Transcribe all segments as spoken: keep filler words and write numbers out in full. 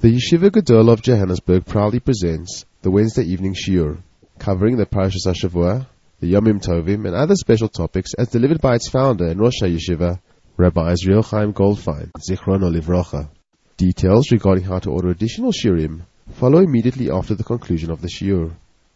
The Yeshiva Gedol of Johannesburg proudly presents the Wednesday evening shiur, covering the Parashas HaShavua, the Yomim Tovim, and other special topics as delivered by its founder and Rosh HaYeshiva, Rabbi Israel Chaim Goldfein, Zichrono Livrocha. Details regarding how to order additional shiurim follow immediately after the conclusion of the shiur.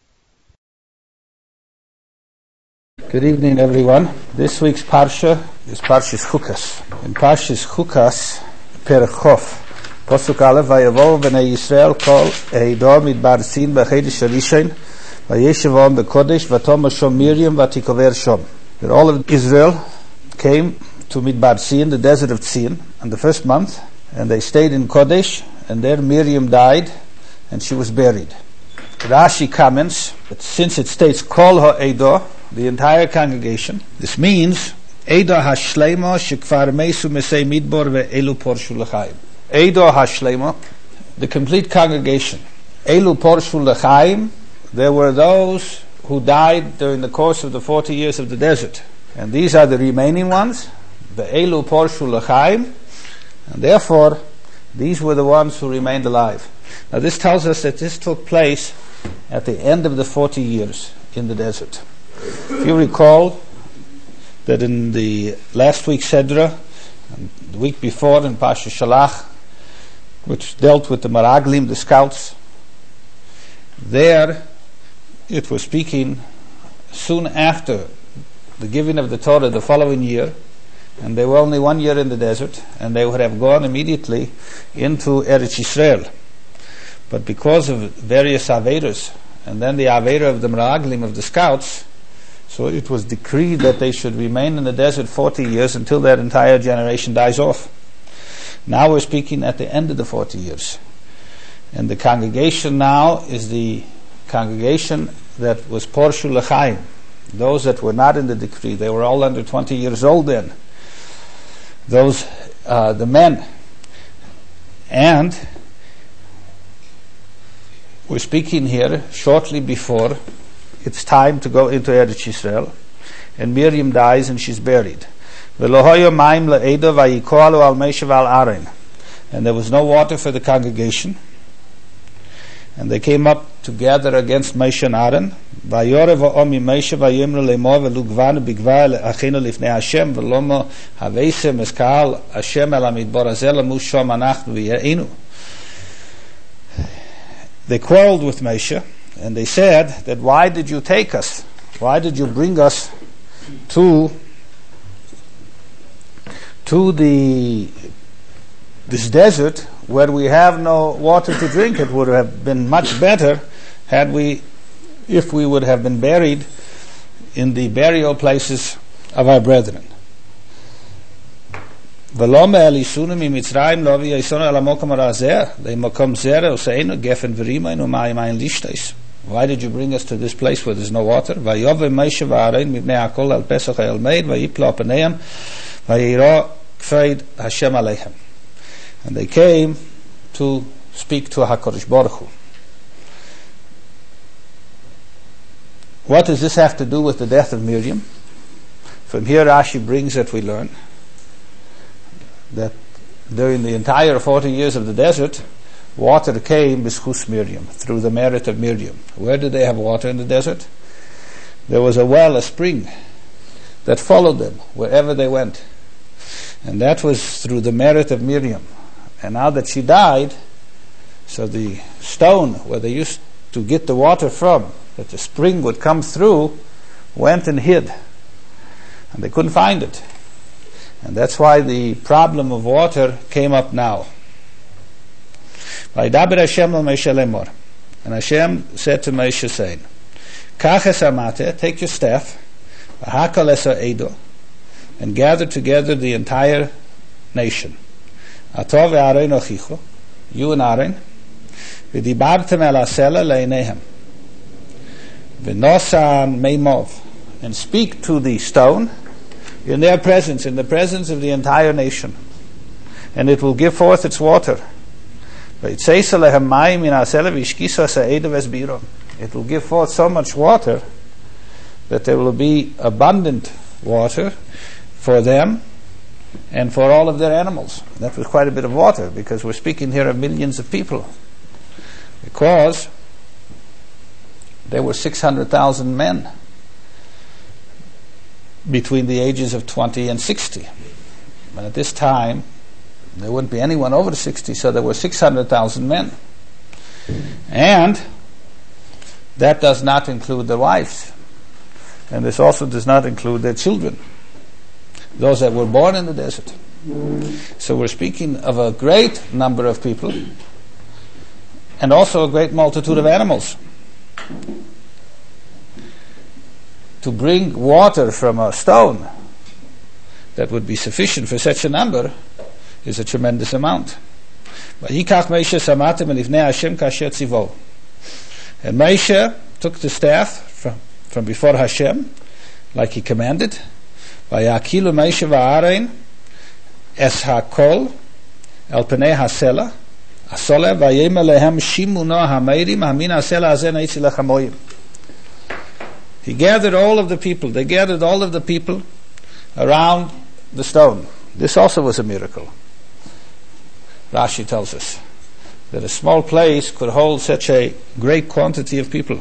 Good evening, everyone. This week's Parsha is Parshas Chukas. In Parshas Chukas, Perek Chof, Pasuk Aleph, Vayavo b'nei Yisrael kol eido midbar Sin b'chedesh Rishon, vayeshevom b'kodesh, vatom Shom Miriam vatikover Shom. That all of Israel came to Midbar Sin, the desert of Tzin, on the first month, and they stayed in Kodesh, and there Miriam died, and she was buried. Rashi comments that since it states Kol ha'edo, the entire congregation, this means Edo ha'shleimo shekvar meisu mesei midbar ve'elu porshu l'chaim. Edo ha'shleimo, the complete congregation. Elu porshu l'chaim, there were those who died during the course of the forty years of the desert, and these are the remaining ones. Ve'elu porshu l'chaim, and therefore these were the ones who remained alive. Now this tells us that this took place at the end of the forty years in the desert. If you recall that in the last week's Sedra, and the week before in Parshas Shalach, which dealt with the Meraglim, the scouts, there it was speaking soon after the giving of the Torah the following year, and they were only one year in the desert, and they would have gone immediately into Eretz Yisrael. But because of various Averas, and then the Avera of the Meraglim, of the scouts, so it was decreed that they should remain in the desert forty years until that entire generation dies off. Now we're speaking at the end of the forty years. And the congregation now is the congregation that was Porshu L'chaim, those that were not in the decree. They were all under twenty years old then. Those, uh, the men. And we're speaking here shortly before it's time to go into Eretz Yisrael, and Miriam dies and she's buried. And there was no water for the congregation, and they came up to gather against Moshe and Aaron. They quarreled with Moshe, and they said that why did you take us? Why did you bring us to to the this desert where we have no water to drink? It would have been much better had we if we would have been buried in the burial places of our brethren. Why did you bring us to this place where there's no water? And they came to speak to HaKadosh Baruch Hu. What does this have to do with the death of Miriam? From here Rashi brings that we learn that during the entire forty years of the desert, water came b'schus Miriam, through the merit of Miriam. Where did they have water in the desert? There was a well, a spring, that followed them wherever they went. And that was through the merit of Miriam. And now that she died, so the stone where they used to get the water from, that the spring would come through, went and hid. And they couldn't find it. And that's why the problem of water came up now. And Hashem said to Moshe, saying, take your staff, and gather together the entire nation. You and Aaron, and speak to the stone in their presence, in the presence of the entire nation, and it will give forth its water. It will give forth so much water that there will be abundant water for them and for all of their animals. That was quite a bit of water, because we're speaking here of millions of people. Because there were six hundred thousand men between the ages of twenty and sixty. And at this time, there wouldn't be anyone over sixty, so there were six hundred thousand men. And that does not include their wives. And this also does not include their children, those that were born in the desert. So we're speaking of a great number of people, and also a great multitude of animals. To bring water from a stone that would be sufficient for such a number is a tremendous amount. And Moshe took the staff from, from before Hashem, like he commanded. Vayakilu Moshe va'Aaron es hakol el penei hasela asole vayema lehem shimuno hameirim hamin hasela hazen eitzi lechamoyim. He gathered all of the people. They gathered all of the people around the stone. This also was a miracle. Rashi tells us that a small place could hold such a great quantity of people.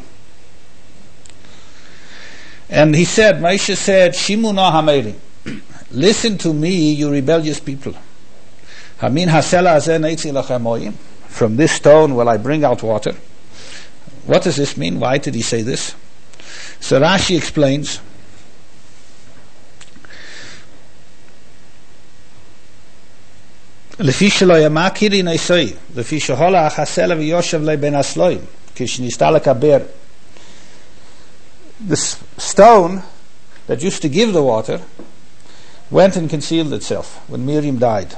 And he said, Moshe said, Shimu no hameirim, listen to me, you rebellious people. Hamin hasela hazen eitzi lechamoyim. From this stone will I bring out water. What does this mean? Why did he say this? So Rashi explains, לפי שלא ימכיר נסוי, לפי שהולך הסלע ויושב לי בין הסלויים, כשניסתה לקבר. The stone that used to give the water went and concealed itself when Miriam died.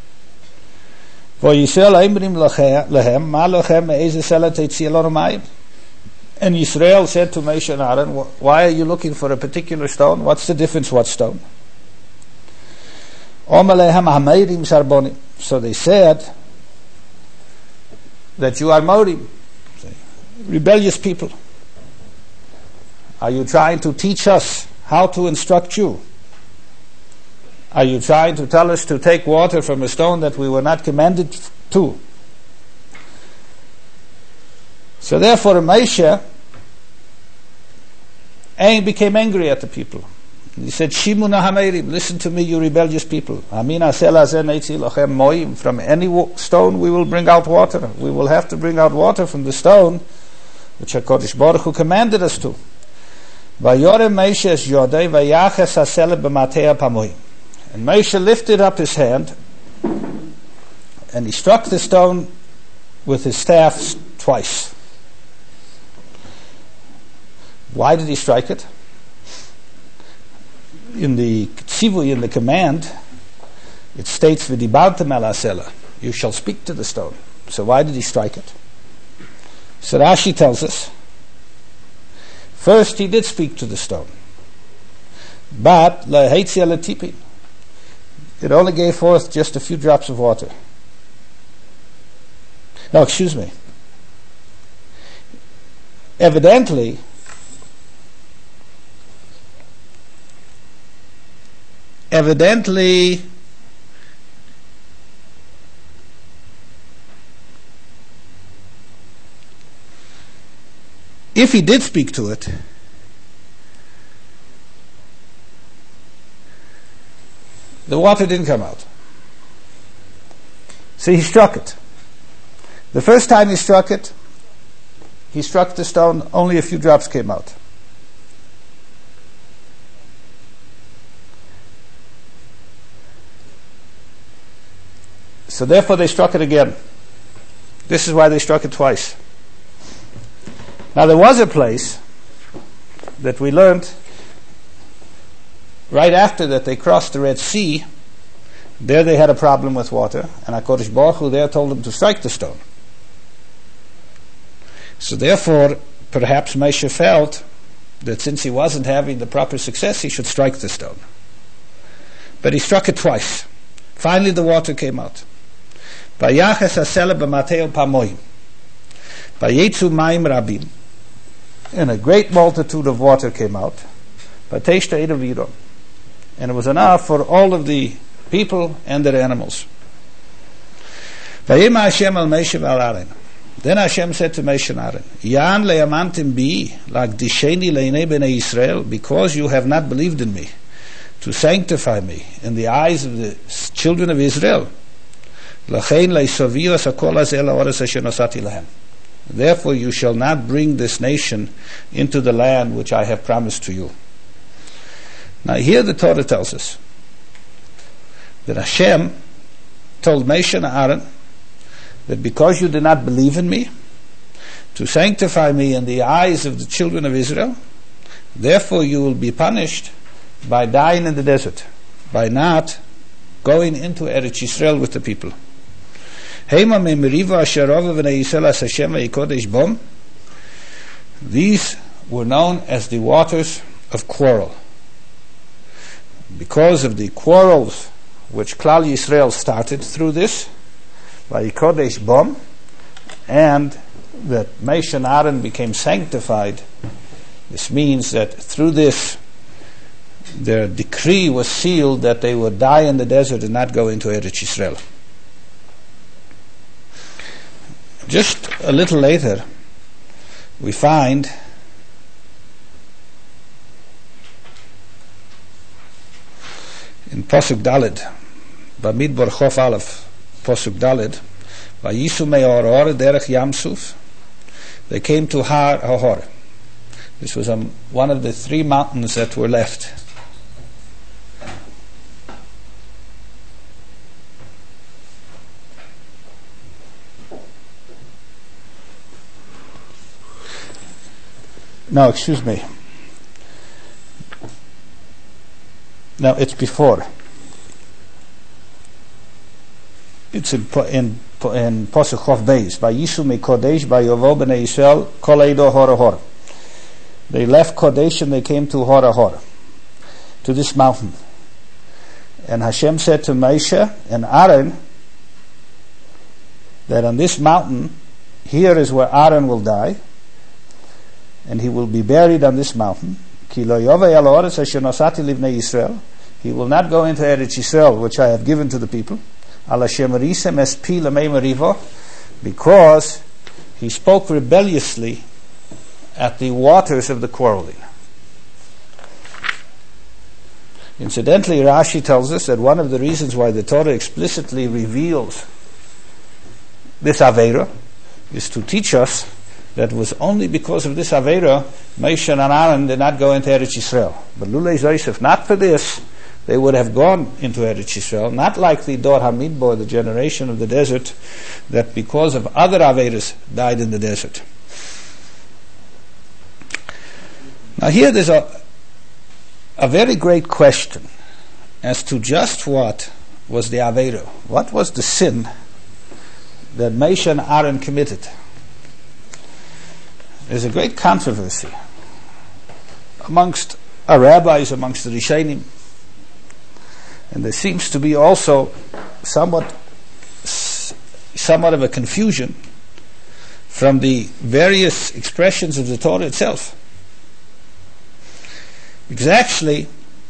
וישראל אומרים להם, מה לכם מאיזה סלע תציע לנו מים? And Israel said to Moshe and Aaron, why are you looking for a particular stone? What's the difference what stone? So they said that you are Morim, rebellious people. Are you trying to teach us how to instruct you? Are you trying to tell us to take water from a stone that we were not commanded to? So therefore Moshe and became angry at the people. He said, Shimu na hameirim, listen to me, you rebellious people. Amina sela zen eitzi lochem moim. From any stone we will bring out water. We will have to bring out water from the stone which HaKadosh Baruch Hu commanded us to. Vayorem Moshe es yodei vayaches hasela b'matea pamoim. And Moshe lifted up his hand and he struck the stone with his staff twice. Why did he strike it? In the tzivui, in the command, it states, "V'dibartem el hasela," you shall speak to the stone. So why did he strike it? So Rashi tells us, first he did speak to the stone, but leheitzi letipin, it only gave forth just a few drops of water. No, excuse me. Evidently, Evidently, if he did speak to it, the water didn't come out. So he struck it. The first time he struck it, he struck the stone, only a few drops came out. So therefore they struck it again. This is why they struck it twice. Now there was a place that we learned right after that they crossed the Red Sea. There they had a problem with water, and HaKadosh Baruch Hu there told them to strike the stone. So therefore, perhaps Moshe felt that since he wasn't having the proper success, he should strike the stone. But he struck it twice. Finally the water came out. Vayaches hasela b'mateo pamoim. Vayetzu mayim rabim. And a great multitude of water came out. Vateshta edaviron. And it was enough for all of the people and their animals. Vayema Hashem al Moshe v'al Aaron. Then Hashem said to Moshe and Aaron, Yan le'amantim bi, like disheni le'nei b'nei Yisrael, because you have not believed in me, to sanctify me in the eyes of the children of Israel. L'chein le'soviu asakol hazeh la'oretz asher nosati lahem. Therefore you shall not bring this nation into the land which I have promised to you. Now here the Torah tells us that Hashem told Moshe and Aaron that because you did not believe in me, to sanctify me in the eyes of the children of Israel, therefore you will be punished by dying in the desert, by not going into Eretz Yisrael with the people. These were known as the waters of quarrel. Because of the quarrels which Klal Yisrael started through this, Vayikodesh Bom, and that Moshe and Aaron became sanctified. This means that through this their decree was sealed that they would die in the desert and not go into Eretz Yisrael. Just a little later we find in Pasuk Daled, Bamidbar Chof Aleph, Pasuk Daled, Vayisu me'oror derech Yamsuf, they came to Har Hahor. This was um, one of the three mountains that were left. No, excuse me. No, it's before. It's in in in Pasuk Chof Beis. Vayisu meKodesh Vayovo b'nei Yisrael kol eido Hor Hor. They left Kodesh and they came to Hor Hor, to this mountain. And Hashem said to Moshe and Aaron that on this mountain, here is where Aaron will die, and he will be buried on this mountain. Ki lo yovei al ha'oretz asher nosati livnei Yisrael. He will not go into Eretz Yisrael, which I have given to the people. Because he spoke rebelliously at the waters of the quarreling. Incidentally, Rashi tells us that one of the reasons why the Torah explicitly reveals this Aveira is to teach us that it was only because of this Aveira Moshe and Aaron did not go into Eretz Yisrael. But Lulei Zosef, not for this, they would have gone into Eretz Yisrael, not like the Dor HaMidbar, the generation of the desert, that because of other Aveiras died in the desert. Now here there's a, a very great question as to just what was the Aveira. What was the sin that Moshe and Aaron committed? There's a great controversy amongst our rabbis, amongst the Rishonim. And there seems to be also somewhat somewhat of a confusion from the various expressions of the Torah itself. Because actually,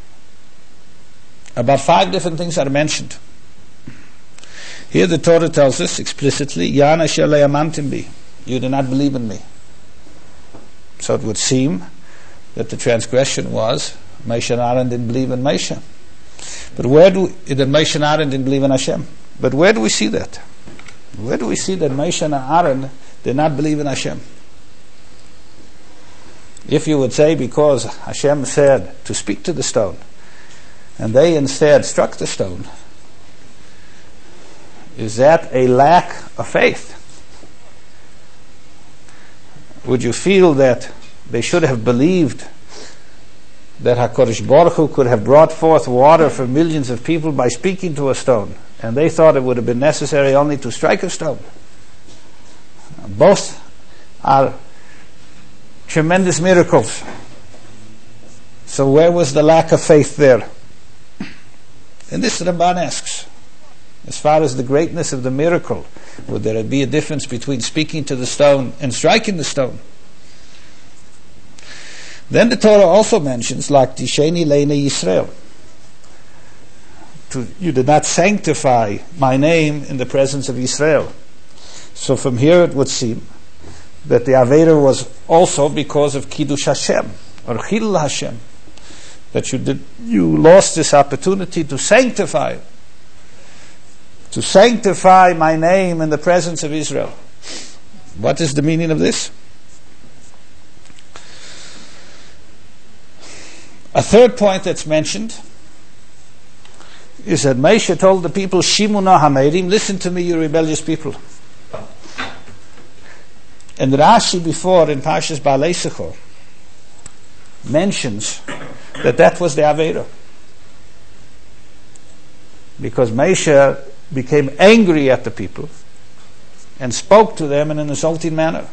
about five different things are mentioned. Here the Torah tells us explicitly, Yan asher le'amantim bi, you do not believe in me. So it would seem that the transgression was Moshe and Aaron didn't believe in Moshe. But where do we, that Moshe and Aaron didn't believe in Hashem? But where do we see that? Where do we see that Moshe and Aaron did not believe in Hashem? If you would say because Hashem said to speak to the stone, and they instead struck the stone, is that a lack of faith? Would you feel that they should have believed that HaKadosh Baruch Hu could have brought forth water for millions of people by speaking to a stone, and they thought it would have been necessary only to strike a stone? Both are tremendous miracles. So where was the lack of faith there? And this Ramban asks, as far as the greatness of the miracle, would there be a difference between speaking to the stone and striking the stone? Then the Torah also mentions, like Tisheni Leine Yisrael, to, you did not sanctify my name in the presence of Israel. So from here it would seem that the Avera was also because of Kiddush Hashem, or Chilul Hashem, that you did, you lost this opportunity to sanctify, to sanctify my name in the presence of Israel. What is the meaning of this? A third point that's mentioned is that Moshe told the people, Shimuna Hamerim, listen to me, you rebellious people. And Rashi before in Parshas Baalei Sechor mentions that that was the Avera, because Moshe became angry at the people and spoke to them in an insulting manner.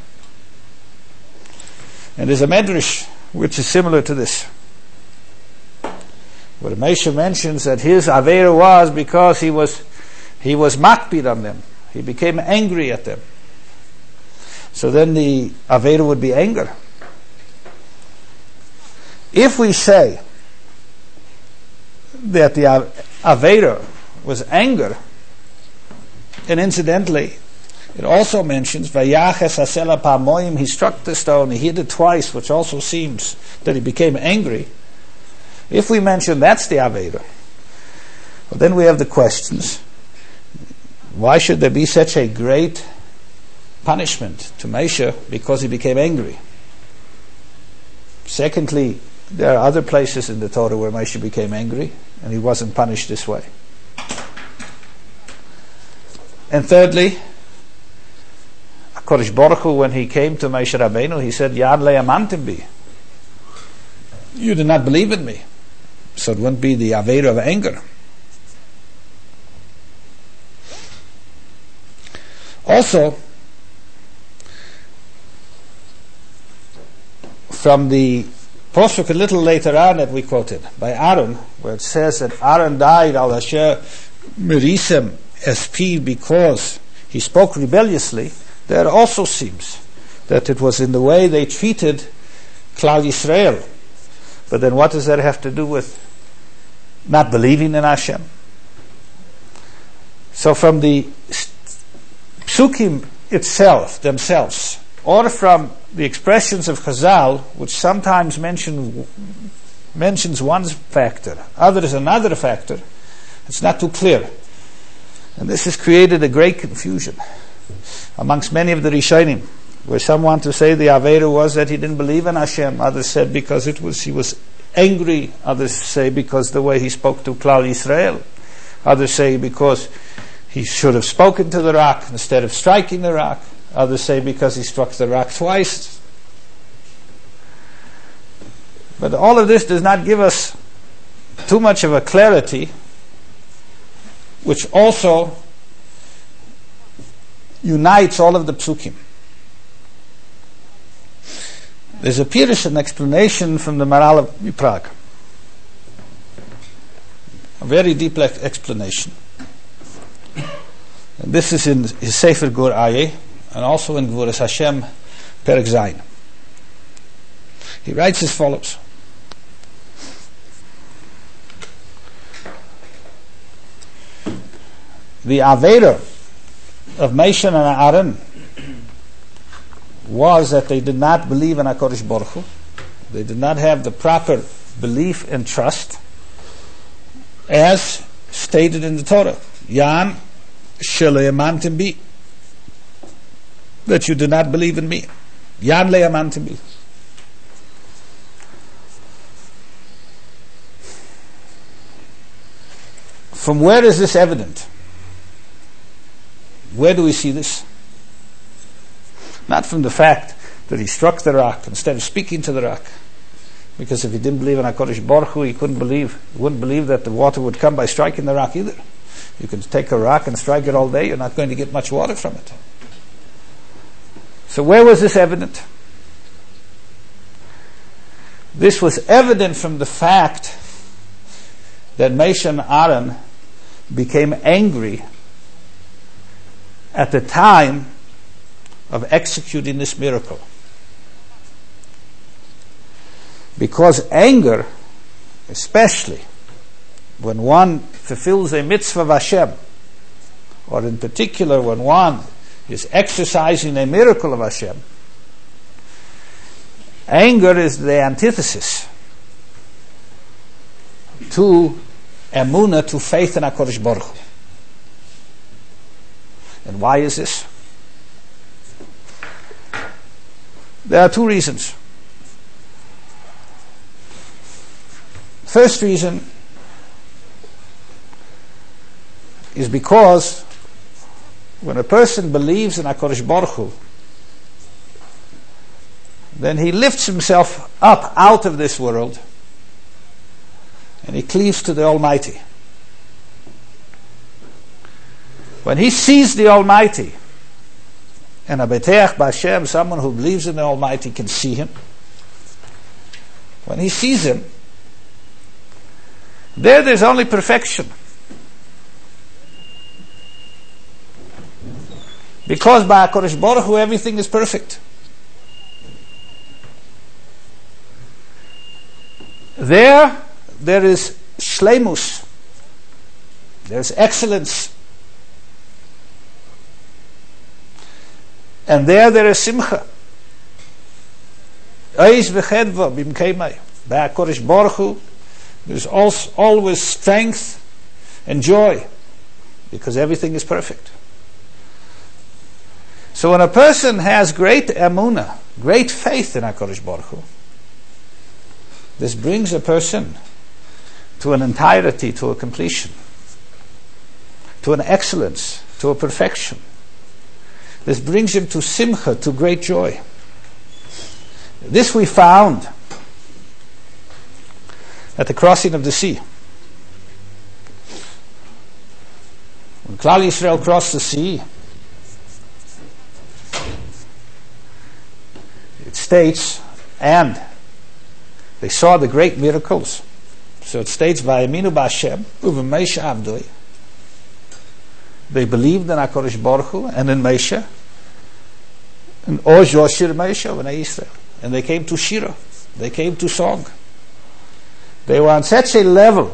And there's a medrash which is similar to this, where Moshe mentions that his Avera was because he was he was makpid on them. He became angry at them. So then the Avera would be anger. If we say that the Avera was anger, and incidentally, it also mentions Vayaches Hasela Pamoim, he struck the stone, he hit it twice, which also seems that he became angry. If we mention that's the Avera, well, then we have the questions. Why should there be such a great punishment to Moshe because he became angry? Secondly, there are other places in the Torah where Moshe became angry and he wasn't punished this way. And thirdly, HaKadosh Baruch Hu, when he came to Moshe Rabbeinu, he said, Yad le'amantim bi. You did not believe in me. So it wouldn't be the Avera of anger. Also, from the Pasuk a little later on that we quoted by Aaron, where it says that Aaron died al asher merisem espi, because he spoke rebelliously, there also seems that it was in the way they treated Klal Yisrael. But then what does that have to do with not believing in Hashem? So from the Psukim itself, themselves, or from the expressions of Chazal, which sometimes mention mentions one factor, others another factor, it's not too clear. And this has created a great confusion amongst many of the Rishonim, where some want to say the Avera was that he didn't believe in Hashem, others said because it was he was angry, others say because the way he spoke to Klal Yisrael, others say because he should have spoken to the rock instead of striking the rock, others say because he struck the rock twice. But all of this does not give us too much of a clarity, which also unites all of the psukim. There's a Pirush, an explanation from the Maharal of Prague, a very deep explanation. And this is in his Sefer Gur Aryeh, and also in Gvuras Hashem Perek Zayin. He writes as follows: the Avera of Moshe and Aaron was that they did not believe in HaKadosh Baruch Hu. They did not have the proper belief and trust as stated in the Torah. Yan shele'amantim bi, that you do not believe in me. Yan le'amantim bi. From where is this evident? Where do we see this? Not from the fact that he struck the rock instead of speaking to the rock, because if he didn't believe in HaKadosh Baruch Hu, he couldn't believe, he wouldn't believe that the water would come by striking the rock either. You can take a rock and strike it all day, you're not going to get much water from it. So where was this evident? This was evident from the fact that Moshe and Aaron became angry at the time of executing this miracle. Because anger, especially when one fulfills a mitzvah of Hashem, or in particular when one is exercising a miracle of Hashem, anger is the antithesis to emunah, to faith in HaKadosh Baruch Hu. And why is this? There are two reasons. First reason is because when a person believes in HaKadosh Baruch Hu, then he lifts himself up out of this world and he cleaves to the Almighty. When he sees the Almighty, and a beteach b'Hashem, someone who believes in the Almighty, can see Him. When he sees Him, there there's only perfection. Because by HaKadosh Baruch Hu everything is perfect. There, there is shleimus. There's excellence. And there, there is simcha. Eis v'chedva b'mkeimai. By HaKadosh Baruch Hu, there's also always strength and joy, because everything is perfect. So when a person has great emunah, great faith in HaKadosh Baruch Hu, this brings a person to an entirety, to a completion, to an excellence, to a perfection. This brings him to simcha, to great joy. This we found at the crossing of the sea. When Klal Yisrael crossed the sea, it states, and they saw the great miracles. So it states, Vayaminu b'Hashem u'v'Moshe Avdoi. They believed in HaKadosh Baruch Hu and in Moshe, and O Joshir Moshe v'nei Yisrael. And they came to Shira. They came to song. They were on such a level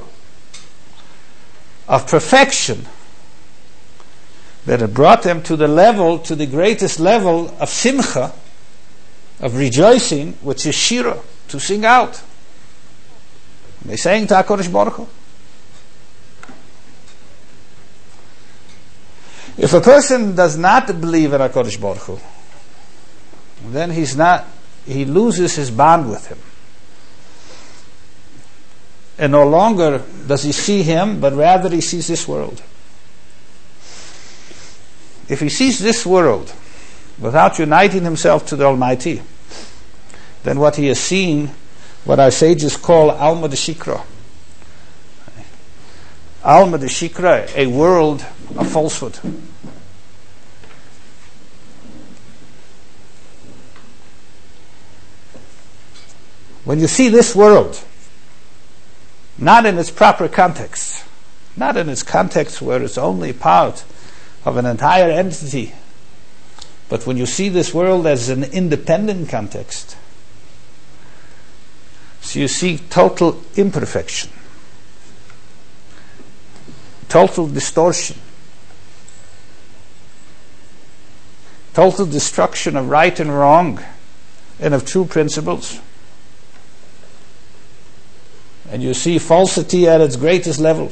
of perfection that it brought them to the level, to the greatest level of simcha, of rejoicing, which is Shira, to sing out. They sang to HaKadosh Baruch Hu. If a person does not believe in HaKadosh Baruch Hu, then he's not, he loses his bond with Him. And no longer does he see Him, but rather he sees this world. If he sees this world without uniting himself to the Almighty, then what he has seen, what our sages call Alma de Shikra. Alma de Shikra, a world of falsehood. When you see this world, not in its proper context, not in its context where it's only part of an entire entity, but when you see this world as an independent context, so you see total imperfection, total distortion, total destruction of right and wrong and of true principles. And you see falsity at its greatest level.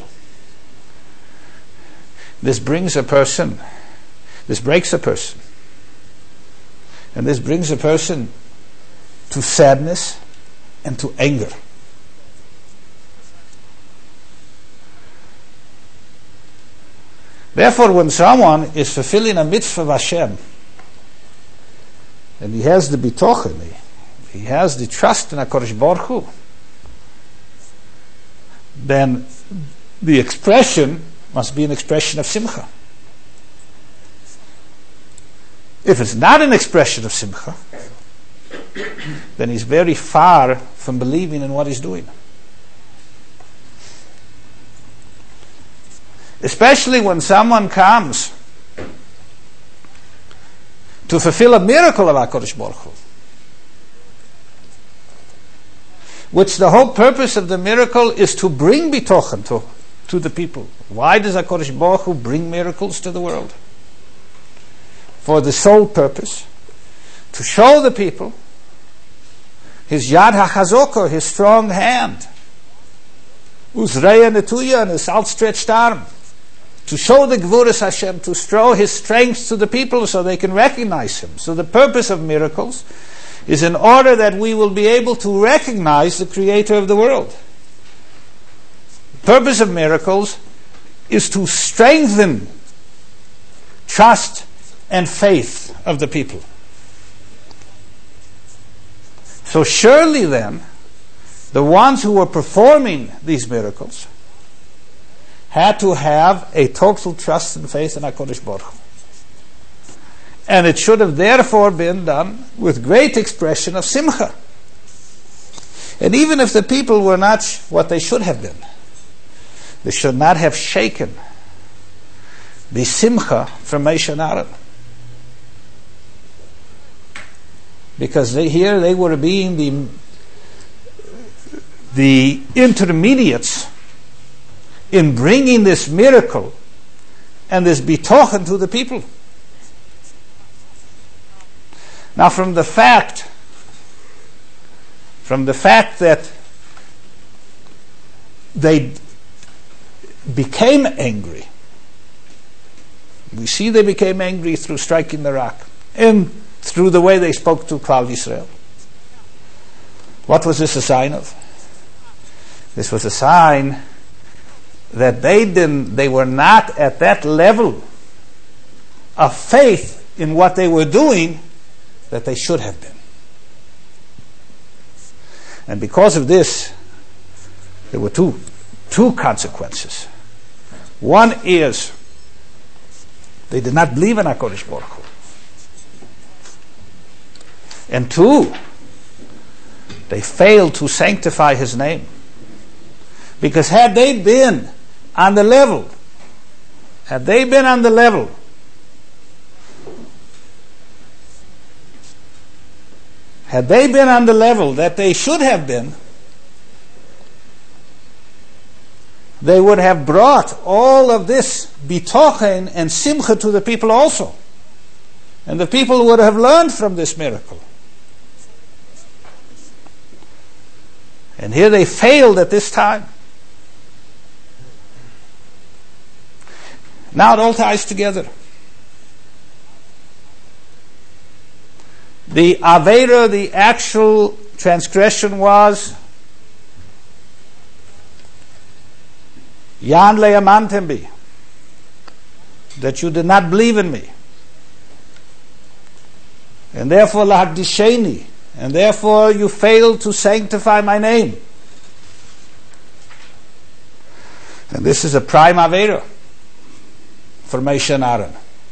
This brings a person, this breaks a person, and this brings a person to sadness and to anger. Therefore, when someone is fulfilling a mitzvah of Hashem, and he has the bitochen, he, he has the trust in HaKadosh Baruch Hu, then the expression must be an expression of simcha. If it's not an expression of simcha, then he's very far from believing in what he's doing. Especially when someone comes to fulfill a miracle of HaKadosh Baruch Hu, which the whole purpose of the miracle is to bring bitochen, to, to the people. Why does HaKadosh Baruch Hu bring miracles to the world? For the sole purpose to show the people His Yad HaChazoko, His strong hand, Uzreya Netuya, and His outstretched arm, to show the Gvuras Hashem, to show His strength to the people so they can recognize Him. So the purpose of miracles is in order that we will be able to recognize the Creator of the world. The purpose of miracles is to strengthen trust and faith of the people. So surely then, the ones who were performing these miracles had to have a total trust and faith in HaKadosh Baruch Hu. And it should have therefore been done with great expression of simcha. And even if the people were not what they should have been, they should not have shaken the simcha from Moshe and Aaron. Because they, here they were being the, the intermediates in bringing this miracle and this bitochen to the people. Now from the fact, from the fact that they became angry, we see they became angry through striking the rock and through the way they spoke to Klal Yisrael. What was this a sign of? This was a sign that they didn't, they were not at that level of faith in what they were doing that they should have been. And because of this, there were two two consequences. One is they did not believe in HaKadosh Baruch Hu. And two, they failed to sanctify His name. Because had they been on the level, had they been on the level had they been on the level that they should have been, they would have brought all of this bitochen and simcha to the people also. And the people would have learned from this miracle. And here they failed at this time. Now it all ties together. The Avera, the actual transgression was Yan le'amantem bi, that you did not believe in me. And therefore lahakdisheni, and therefore you failed to sanctify my name. And this is a prime Avera for Moshe and Aaron.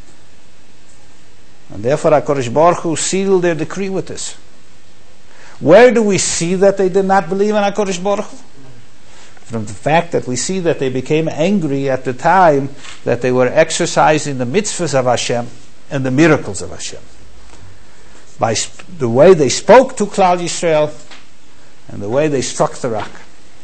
And therefore HaKadosh Baruch Hu sealed their decree with this. Where do we see that they did not believe in HaKadosh Baruch Hu? From the fact that we see that they became angry at the time that they were exercising the mitzvahs of Hashem and the miracles of Hashem. By sp- the way they spoke to Klal Yisrael and the way they struck the rock.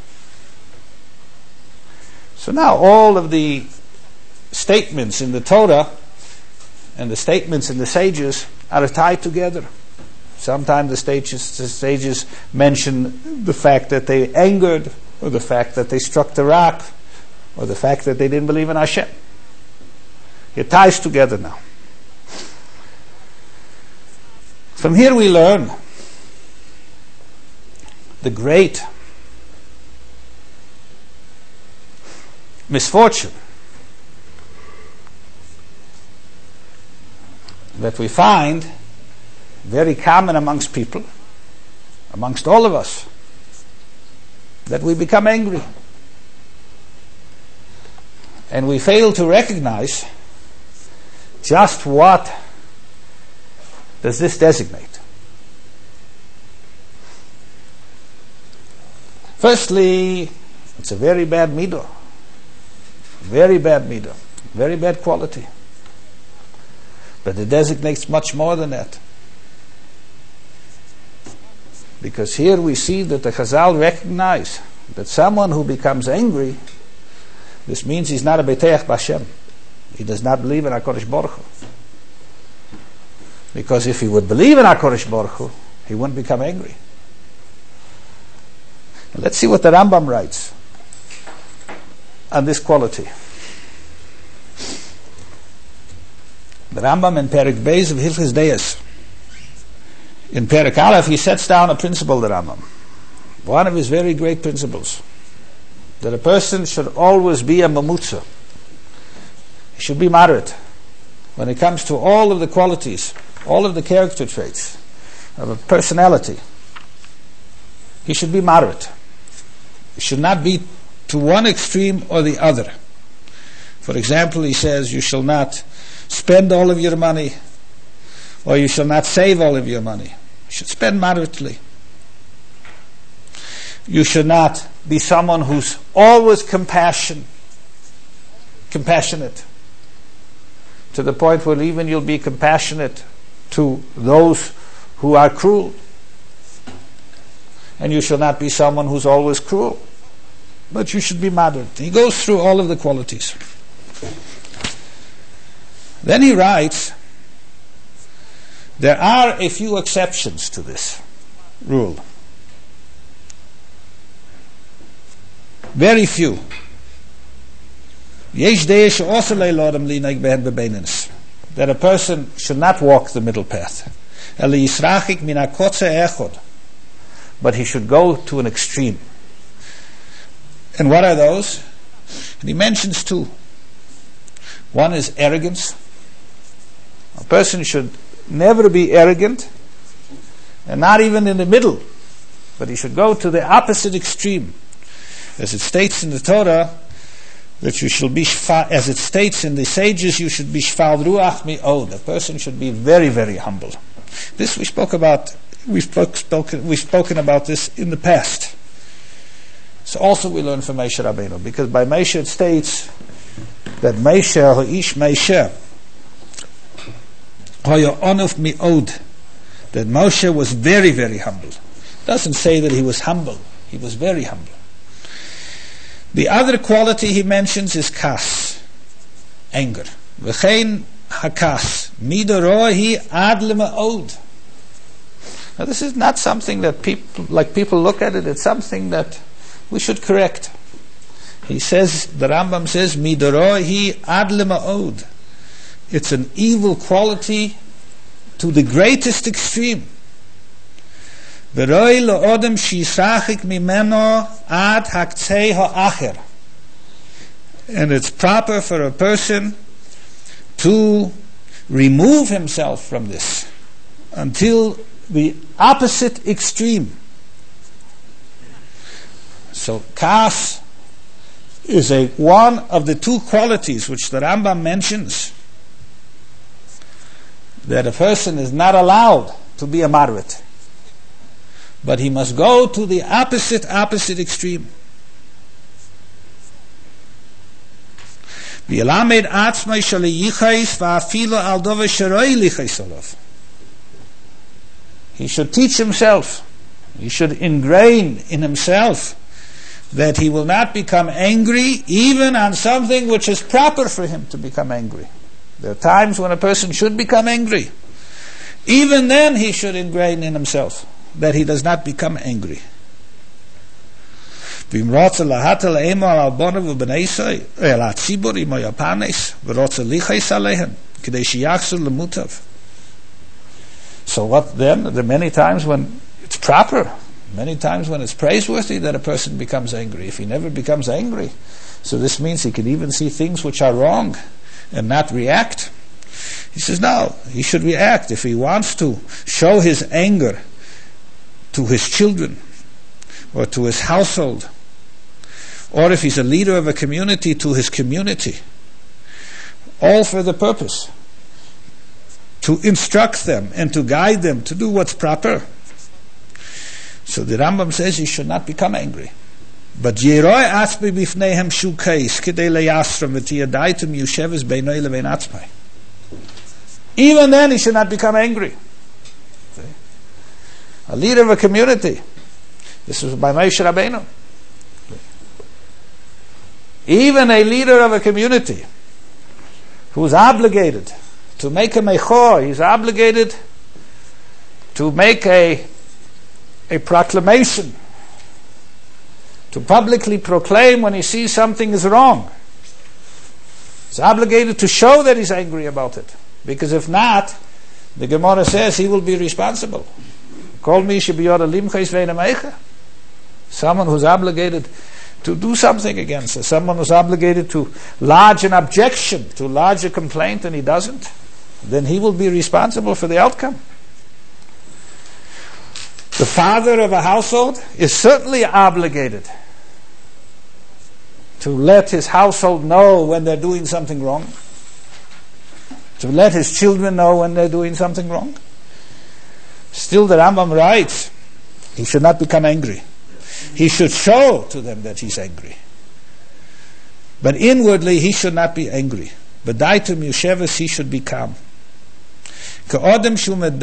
So now all of the statements in the Torah and the statements in the sages are tied together. Sometimes the sages, the sages mention the fact that they angered, or the fact that they struck the rock, or the fact that they didn't believe in Hashem. It ties together now. From here we learn the great misfortune that we find very common amongst people, amongst all of us, that we become angry. And we fail to recognize just what does this designate. Firstly, it's a very bad midah. Very bad midah. Very bad quality. But it designates much more than that. Because here we see that the Chazal recognize that someone who becomes angry This means he's not a Beteach B'Hashem. He does not believe in HaKadosh Baruch Hu. Because if he would believe in HaKadosh Baruch Hu, he wouldn't become angry. Now let's see what the Rambam writes on this quality. The Rambam in Perek Beis of Hilchos Deis, in Perek Aleph, he sets down a principle, the Rambam. One of his very great principles. That a person should always be a mamutza. He should be moderate when it comes to all of the qualities, all of the character traits of a personality. He should be moderate. He should not be to one extreme or the other. For example, he says, you shall not spend all of your money, or you shall not save all of your money. You should spend moderately. You should not be someone who's always compassion, compassionate, to the point where even you'll be compassionate to those who are cruel. And you shall not be someone who's always cruel, but you should be moderate. He goes through all of the qualities. Then he writes, there are a few exceptions to this rule. Very few. That a person should not walk the middle path. But he should go to an extreme. And what are those? And he mentions two. One is arrogance. A person should never be arrogant, and not even in the middle, but he should go to the opposite extreme. As it states in the Torah, that you shall be, as it states in the sages, you should be shval ruach mi'od. A person should be very, very humble. This we spoke about, we've, spoke, spoken, we've spoken about this in the past. So also we learn from Moshe Rabbeinu, because by Moshe it states that Moshe, ho'ish Moshe, hoya onuf mi'od, that Moshe was very, very humble. Doesn't say that he was humble. He was very humble. The other quality he mentions is kas, anger. V'chein hakas, midorohi ad lema'od. Now this is not something that people, like people look at it, it's something that we should correct. He says, the Rambam says, midorohi ad lema'od. It's an evil quality to the greatest extreme. V'roi lo'odem shisrachik mimeno ad haktzei ha'acher. And it's proper for a person to remove himself from this until the opposite extreme. So kas is a one of the two qualities which the Rambam mentions, that a person is not allowed to be a moderate, but he must go to the opposite, opposite extreme. He should teach himself, he should ingrain in himself that he will not become angry even on something which is proper for him to become angry. There are times when a person should become angry. Even then he should ingrain in himself that he does not become angry. So what then? There are many times when it's proper, many times when it's praiseworthy that a person becomes angry. If he never becomes angry, so this means he can even see things which are wrong and not react. He says no, he should react. If he wants to show his anger to his children or to his household, or if he's a leader of a community, to his community, all for the purpose to instruct them and to guide them to do what's proper. So the Rambam says he should not become angry. But Yeroi atzmi bifneihem shukais kidei leyasram v'tiyadaitum yusheves beinoi levein atzmai. Even then he should not become angry. See? A leader of a community. This was by Moshe Rabbeinu. Even a leader of a community who's obligated to make a mechor, he's obligated to make a, a proclamation, to publicly proclaim when he sees something is wrong. He's obligated to show that he's angry about it. Because if not, the Gemara says he will be responsible. Someone who's obligated to do something against us, someone who's obligated to lodge an objection, to lodge a complaint, and he doesn't, then he will be responsible for the outcome. The father of a household is certainly obligated to let his household know when they're doing something wrong, to let his children know when they're doing something wrong. Still, the Rambam writes, he should not become angry. He should show to them that he's angry. But inwardly, he should not be angry. But daitum yusheves, he should be calm. This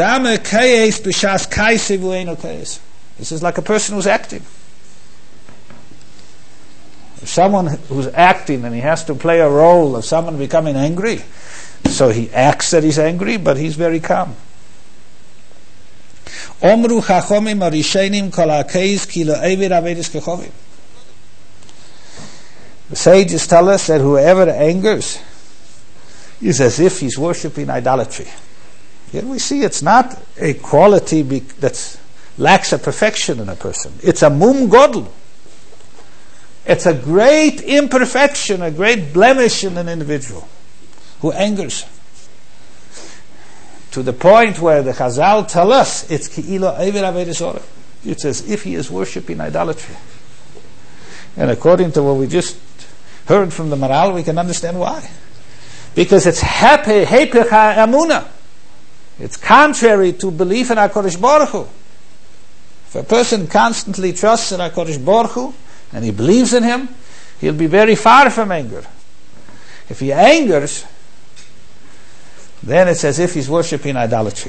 is like a person who's acting. If someone who's acting and he has to play a role of someone becoming angry, so he acts that he's angry, but he's very calm. The sages tell us that whoever angers is as if he's worshipping idolatry. Here we see it's not a quality that lacks a perfection in a person. It's a mum godel. It's a great imperfection, a great blemish in an individual who angers. To the point where the Chazal tell us it's ki'ilo eiver avedes ora. It's as if he is worshipping idolatry. And according to what we just heard from the Maral, we can understand why. Because it's hepech ha'emunah. It's contrary to belief in HaKadosh Baruch Hu. If a person constantly trusts in HaKadosh Baruch Hu and he believes in him, he'll be very far from anger. If he angers, then it's as if he's worshipping idolatry.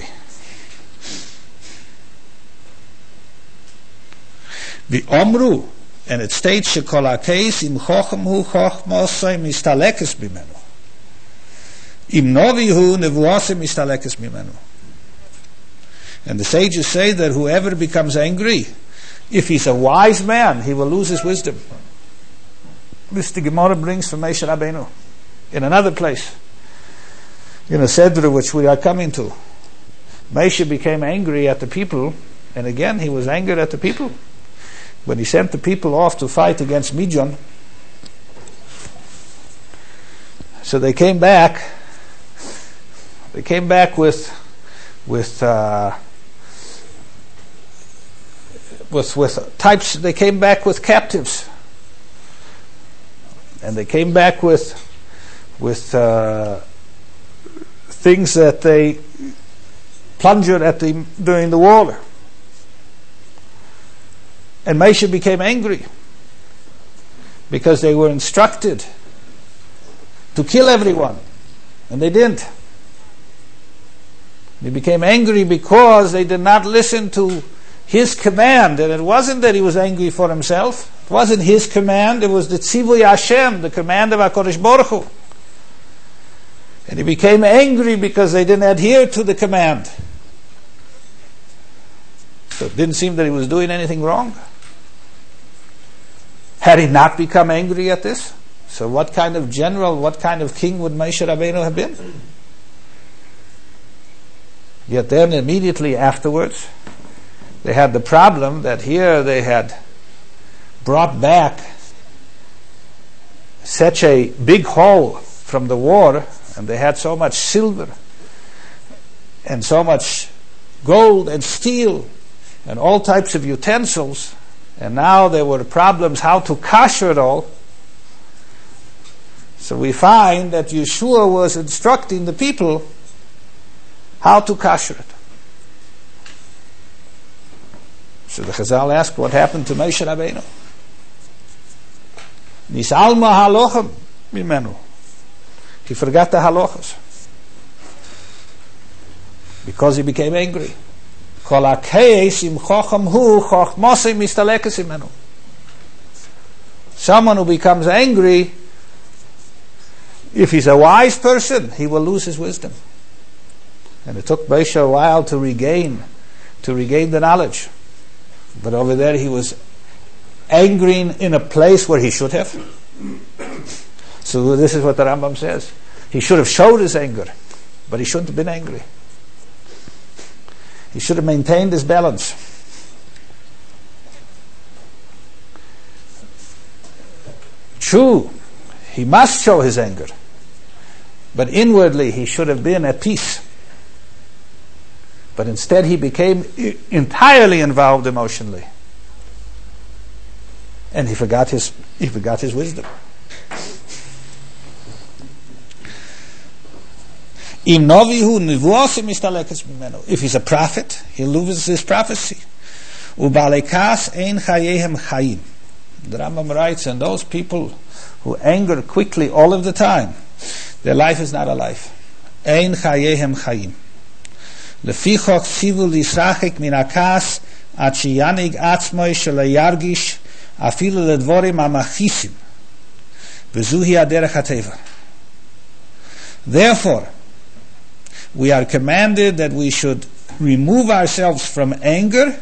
The Omru, and it states, Shekol HaKeis im chochem hu chochmosoi mistalekes bimenu. Im novi hu nevuosei mistalekes bimenu. And the sages say that whoever becomes angry, if he's a wise man, he will lose his wisdom. This the Gemara brings from Moshe Rabbeinu in another place, in a Sedra which we are coming to. Moshe became angry at the people, and again he was angered at the people when he sent the people off to fight against Midian. So they came back. They came back with with uh, with with types. They came back with captives, and they came back with with. Uh, things that they plunged at the, during the war. And Moshe became angry because they were instructed to kill everyone, and they didn't. He became angry because they did not listen to his command, and it wasn't that he was angry for himself. It wasn't his command, it was the Tzivui Hashem, the command of HaKadosh Baruch Hu. And he became angry because they didn't adhere to the command. So it didn't seem that he was doing anything wrong. Had he not become angry at this, so what kind of general, what kind of king would Moshe Rabbeinu have been? Yet then immediately afterwards, they had the problem that here they had brought back such a big haul from the war, and they had so much silver and so much gold and steel and all types of utensils, and now there were problems how to kosher it all. So we find that Yeshua was instructing the people how to kosher it. So the Chazal asked, what happened to Moshe Rabbeinu? Nisalma halochem mimenu. He forgot the halachas because he became angry. Kol hakeis im chochem hu chochmosei mistalekes imenu. Someone who becomes angry, If he's a wise person, he will lose his wisdom. And it took Moshe a while to regain, to regain the knowledge. But over there he was angering in a place where he should have. So this is what the Rambam says. He should have showed his anger, but he shouldn't have been angry. He should have maintained his balance. True, he must show his anger, but inwardly he should have been at peace. But instead he became entirely involved emotionally, and he forgot his he forgot his wisdom. If he's a prophet, he'll lose his prophecy. The Rambam writes, and those people who anger quickly all of the time, their life is not a life. Ein chayehem chayim. Lefichoch sivu lisrachik min hakas ad sheyanig atzmoi shelayargish afilu ledvorim amachisim v'zuhi haderech hateva. Therefore, we are commanded that we should remove ourselves from anger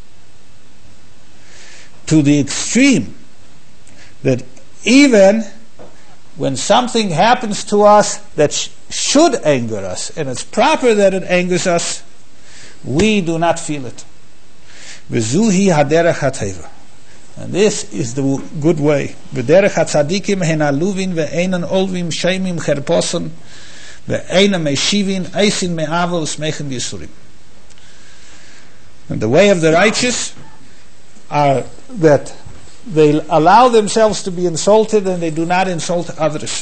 to the extreme that even when something happens to us that sh- should anger us, and it's proper that it angers us, we do not feel it. V'zuhi haderech hateva. And this is the good way. V'derech hatzadikim hen aluvin ve'enan olvim sheimim cherposon ve'enan meshivin eisin me'avo usmechem yisurim. And the way of the righteous are that they allow themselves to be insulted and they do not insult others.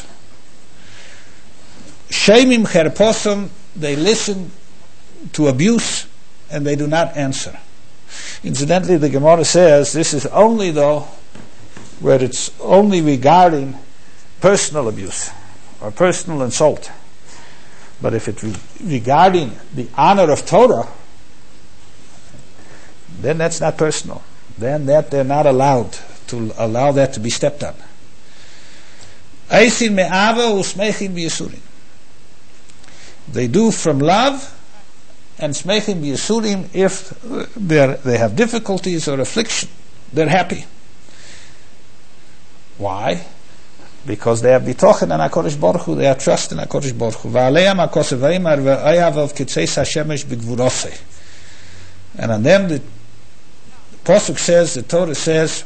Shemim cherposom, they listen to abuse and they do not answer. Incidentally, the Gemara says this is only though where it's only regarding personal abuse or personal insult. But if it's re- regarding the honor of Torah, then that's not personal. Then that they're not allowed to allow that to be stepped on. Eisin me'ava usmechin b'yisurim. They do from love and smechin b'yisurim if they have difficulties or affliction. They're happy. Why? Because they have bitochen and HaKadosh Baruch Hu, they have trust in HaKadosh Baruch Hu. V'aleim HaKosev v'imar v'ayav of kitzeis HaShemesh b'gvurosei. And on them the Pasuk says, the Torah says,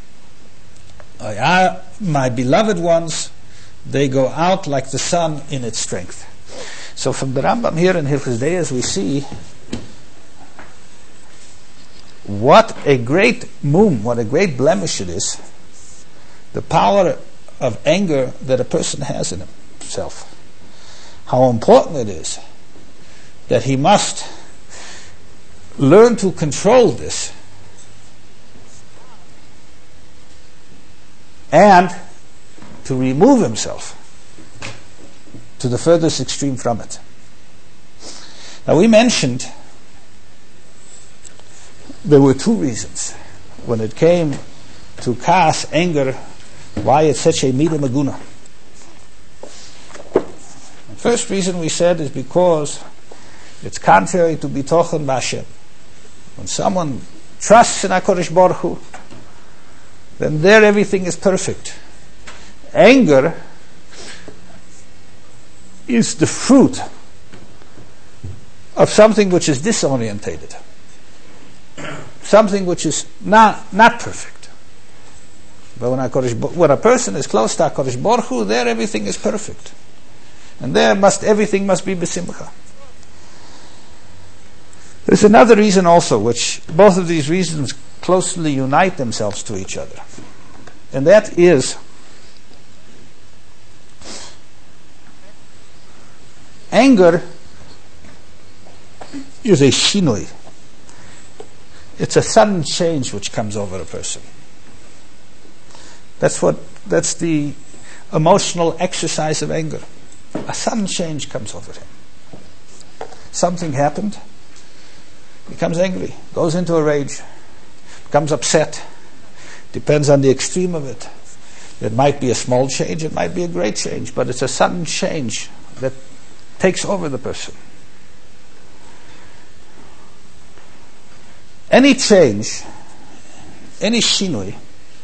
my beloved ones, they go out like the sun in its strength. So from the Rambam here in Hilchos Deis we see what a great mum, what a great blemish it is, the power of anger that a person has in himself. How important it is that he must learn to control this and to remove himself to the furthest extreme from it. Now we mentioned there were two reasons when it came to kas, anger, why it's such a midah maguna. The first reason we said is because it's contrary to bitochen b'Hashem. When someone trusts in HaKadosh Baruch Hu, then there everything is perfect. Anger is the fruit of something which is disorientated, something which is not not perfect. But when, HaKadosh, when a person is close to HaKadosh Baruch Hu, there everything is perfect, and there must everything must be b'simcha. There's another reason also, which both of these reasons closely unite themselves to each other, and that is anger is a shinui. It's a sudden change which comes over a person. That's what that's the emotional exercise of anger. A sudden change comes over him. Something happened, becomes angry, goes into a rage, becomes upset. Depends on the extreme of it. It might be a small change, it might be a great change, but it's a sudden change that takes over the person. Any change, any shinui,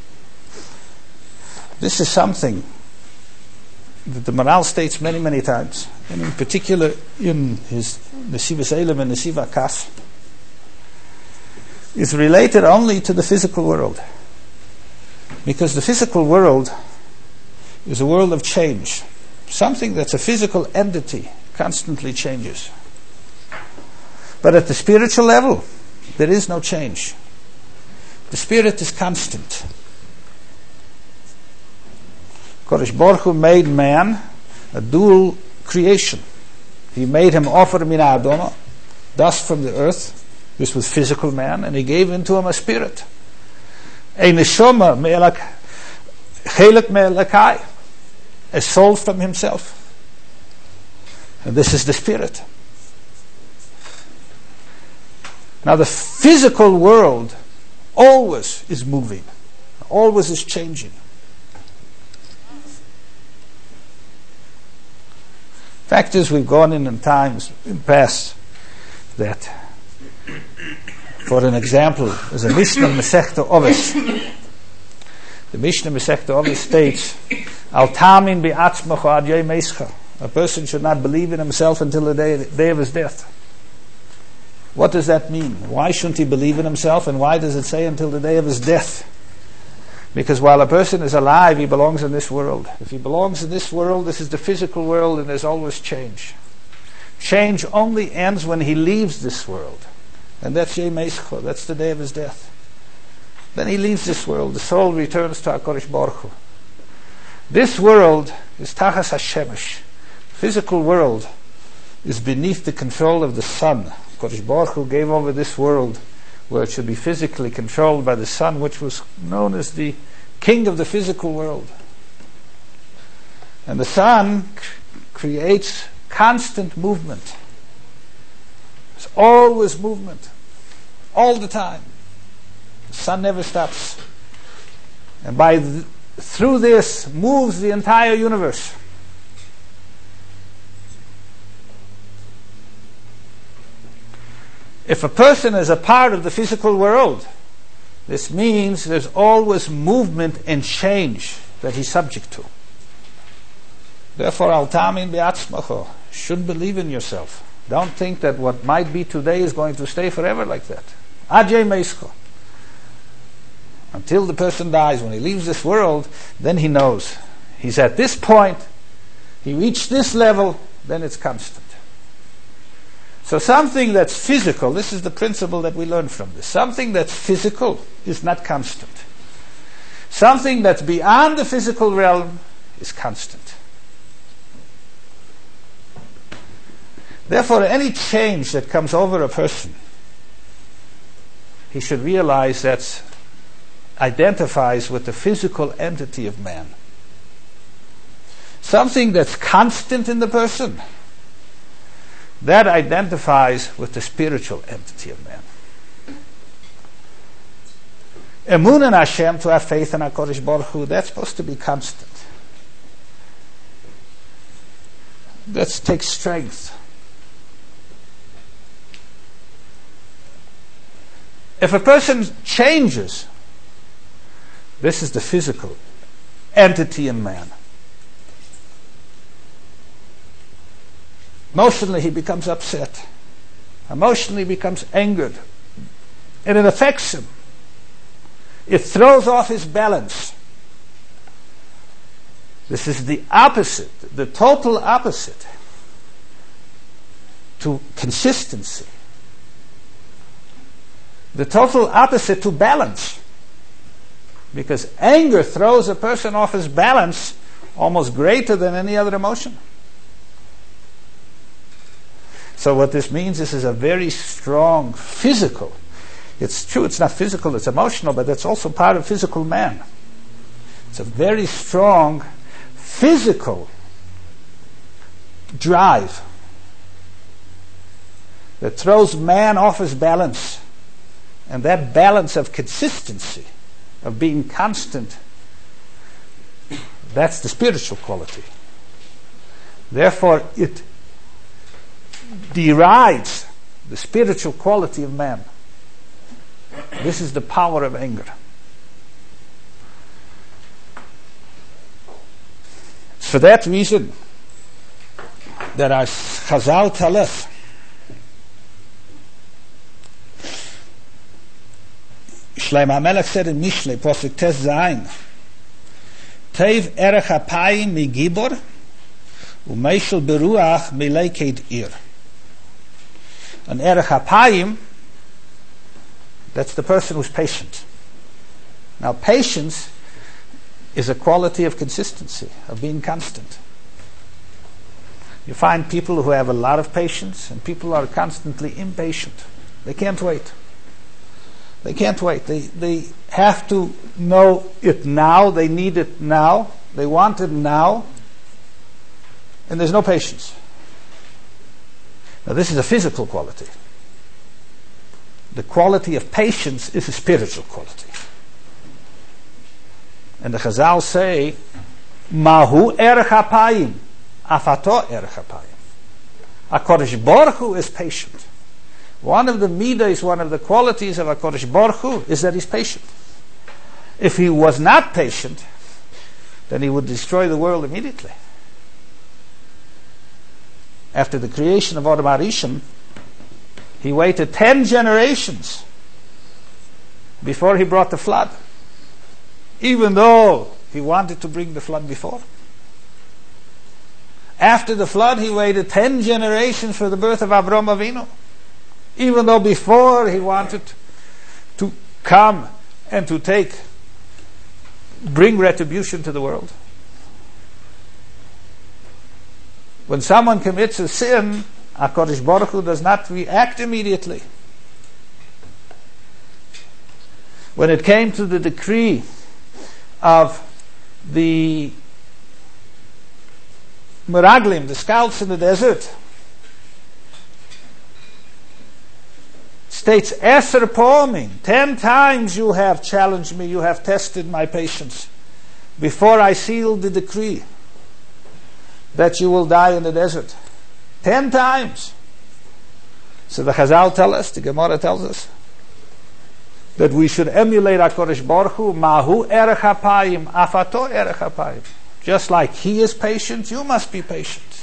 this is something that the Maharal states many, many times, and in particular in his Nesivos Eilem and Nesiv Akas, is related only to the physical world. Because the physical world is a world of change. Something that's a physical entity constantly changes. But at the spiritual level, there is no change. The spirit is constant. Kodesh Baruch Hu made man a dual creation. He made him Ofer min ha'adama, dust from the earth. This was physical man, and he gave into him a spirit. A neshama me'elak, chelek me'elakai, a soul from himself. And this is the spirit. Now the physical world always is moving, always is changing. Fact is, we've gone in in times in past that, for an example, there's a Mishnah Masechta Ovis. The Mishnah Masechta Ovis states, Al tamin bi'atzmacha ad yom meischa. A person should not believe in himself until the day, day of his death. What does that mean? Why shouldn't he believe in himself, and why does it say until the day of his death? Because while a person is alive, he belongs in this world. If he belongs in this world, this is the physical world, and there's always change. Change only ends when he leaves this world. And that's Yom Meischa, that's the day of his death. Then he leaves this world, the soul returns to HaKadosh Baruch Hu. This world is Tachas HaShemesh. Physical world is beneath the control of the sun. HaKadosh Baruch Hu gave over this world where it should be physically controlled by the sun, which was known as the king of the physical world. And the sun c- creates constant movement. There's always movement, all the time. The sun never stops. And by th- through this moves the entire universe. If a person is a part of the physical world, this means there's always movement and change that he's subject to. Therefore, al tamin bi'atzmacho, should believe in yourself. Don't think that what might be today is going to stay forever like that. Ad yom meischa. Until the person dies, when he leaves this world, then he knows. He's at this point, he reached this level, then it's constant. So something that's physical, this is the principle that we learn from this. Something that's physical is not constant. Something that's beyond the physical realm is constant. Therefore, any change that comes over a person, he should realize that identifies with the physical entity of man. Something that's constant in the person, that identifies with the spiritual entity of man. Emunah in Hashem, to have faith in HaKadosh Baruch Hu, that's supposed to be constant. That takes strength. If a person changes, this is the physical entity in man. Emotionally, he becomes upset. Emotionally, he becomes angered. And it affects him. It throws off his balance. This is the opposite, the total opposite to consistency. The total opposite to balance. Because anger throws a person off his balance almost greater than any other emotion. So what this means, this is a very strong physical. It's true, it's not physical, it's emotional, but that's also part of physical man. It's a very strong physical drive that throws man off his balance. And that balance of consistency, of being constant, That's the spiritual quality. Therefore, it derides the spiritual quality of man. This is the power of anger. It's for that reason that our Chazal tell us Shlomo HaMelech said in Mishlei, Posuk Tes Zayin, Teiv erech hapayim mi gibor, umeishel beruach mi leiked ir. An erech hapayim, that's the person who's patient. Now, patience is a quality of consistency, of being constant. You find people who have a lot of patience, and people are constantly impatient. They can't wait. They can't wait. They they have to know it now. They need it now. They want it now. And there's no patience. Now, this is a physical quality. The quality of patience is a spiritual quality. And the Chazal say, Mahu erech hapayim, afato erech hapayim. HaKadosh Baruch Hu is patient. One of the midas, one of the qualities of HaKadosh Baruch Hu is that he's patient. If he was not patient, then he would destroy the world immediately. After the creation of Adam HaRishon, he waited ten generations before he brought the flood, even though he wanted to bring the flood before. After the flood, he waited ten generations for the birth of Avraham Avinu, even though before he wanted to come and to take, bring retribution to the world. When someone commits a sin, HaKadosh Baruch Hu does not react immediately. When it came to the decree of the Meraglim, the scouts in the desert, states, Eser Pomim, ten times you have challenged me, you have tested my patience, before I sealed the decree that you will die in the desert. Ten times. So the Chazal tell us, the Gemara tells us, that we should emulate HaKadosh Baruch Hu, Mahu erech hapayim, afato erech hapayim. Just like he is patient, you must be patient.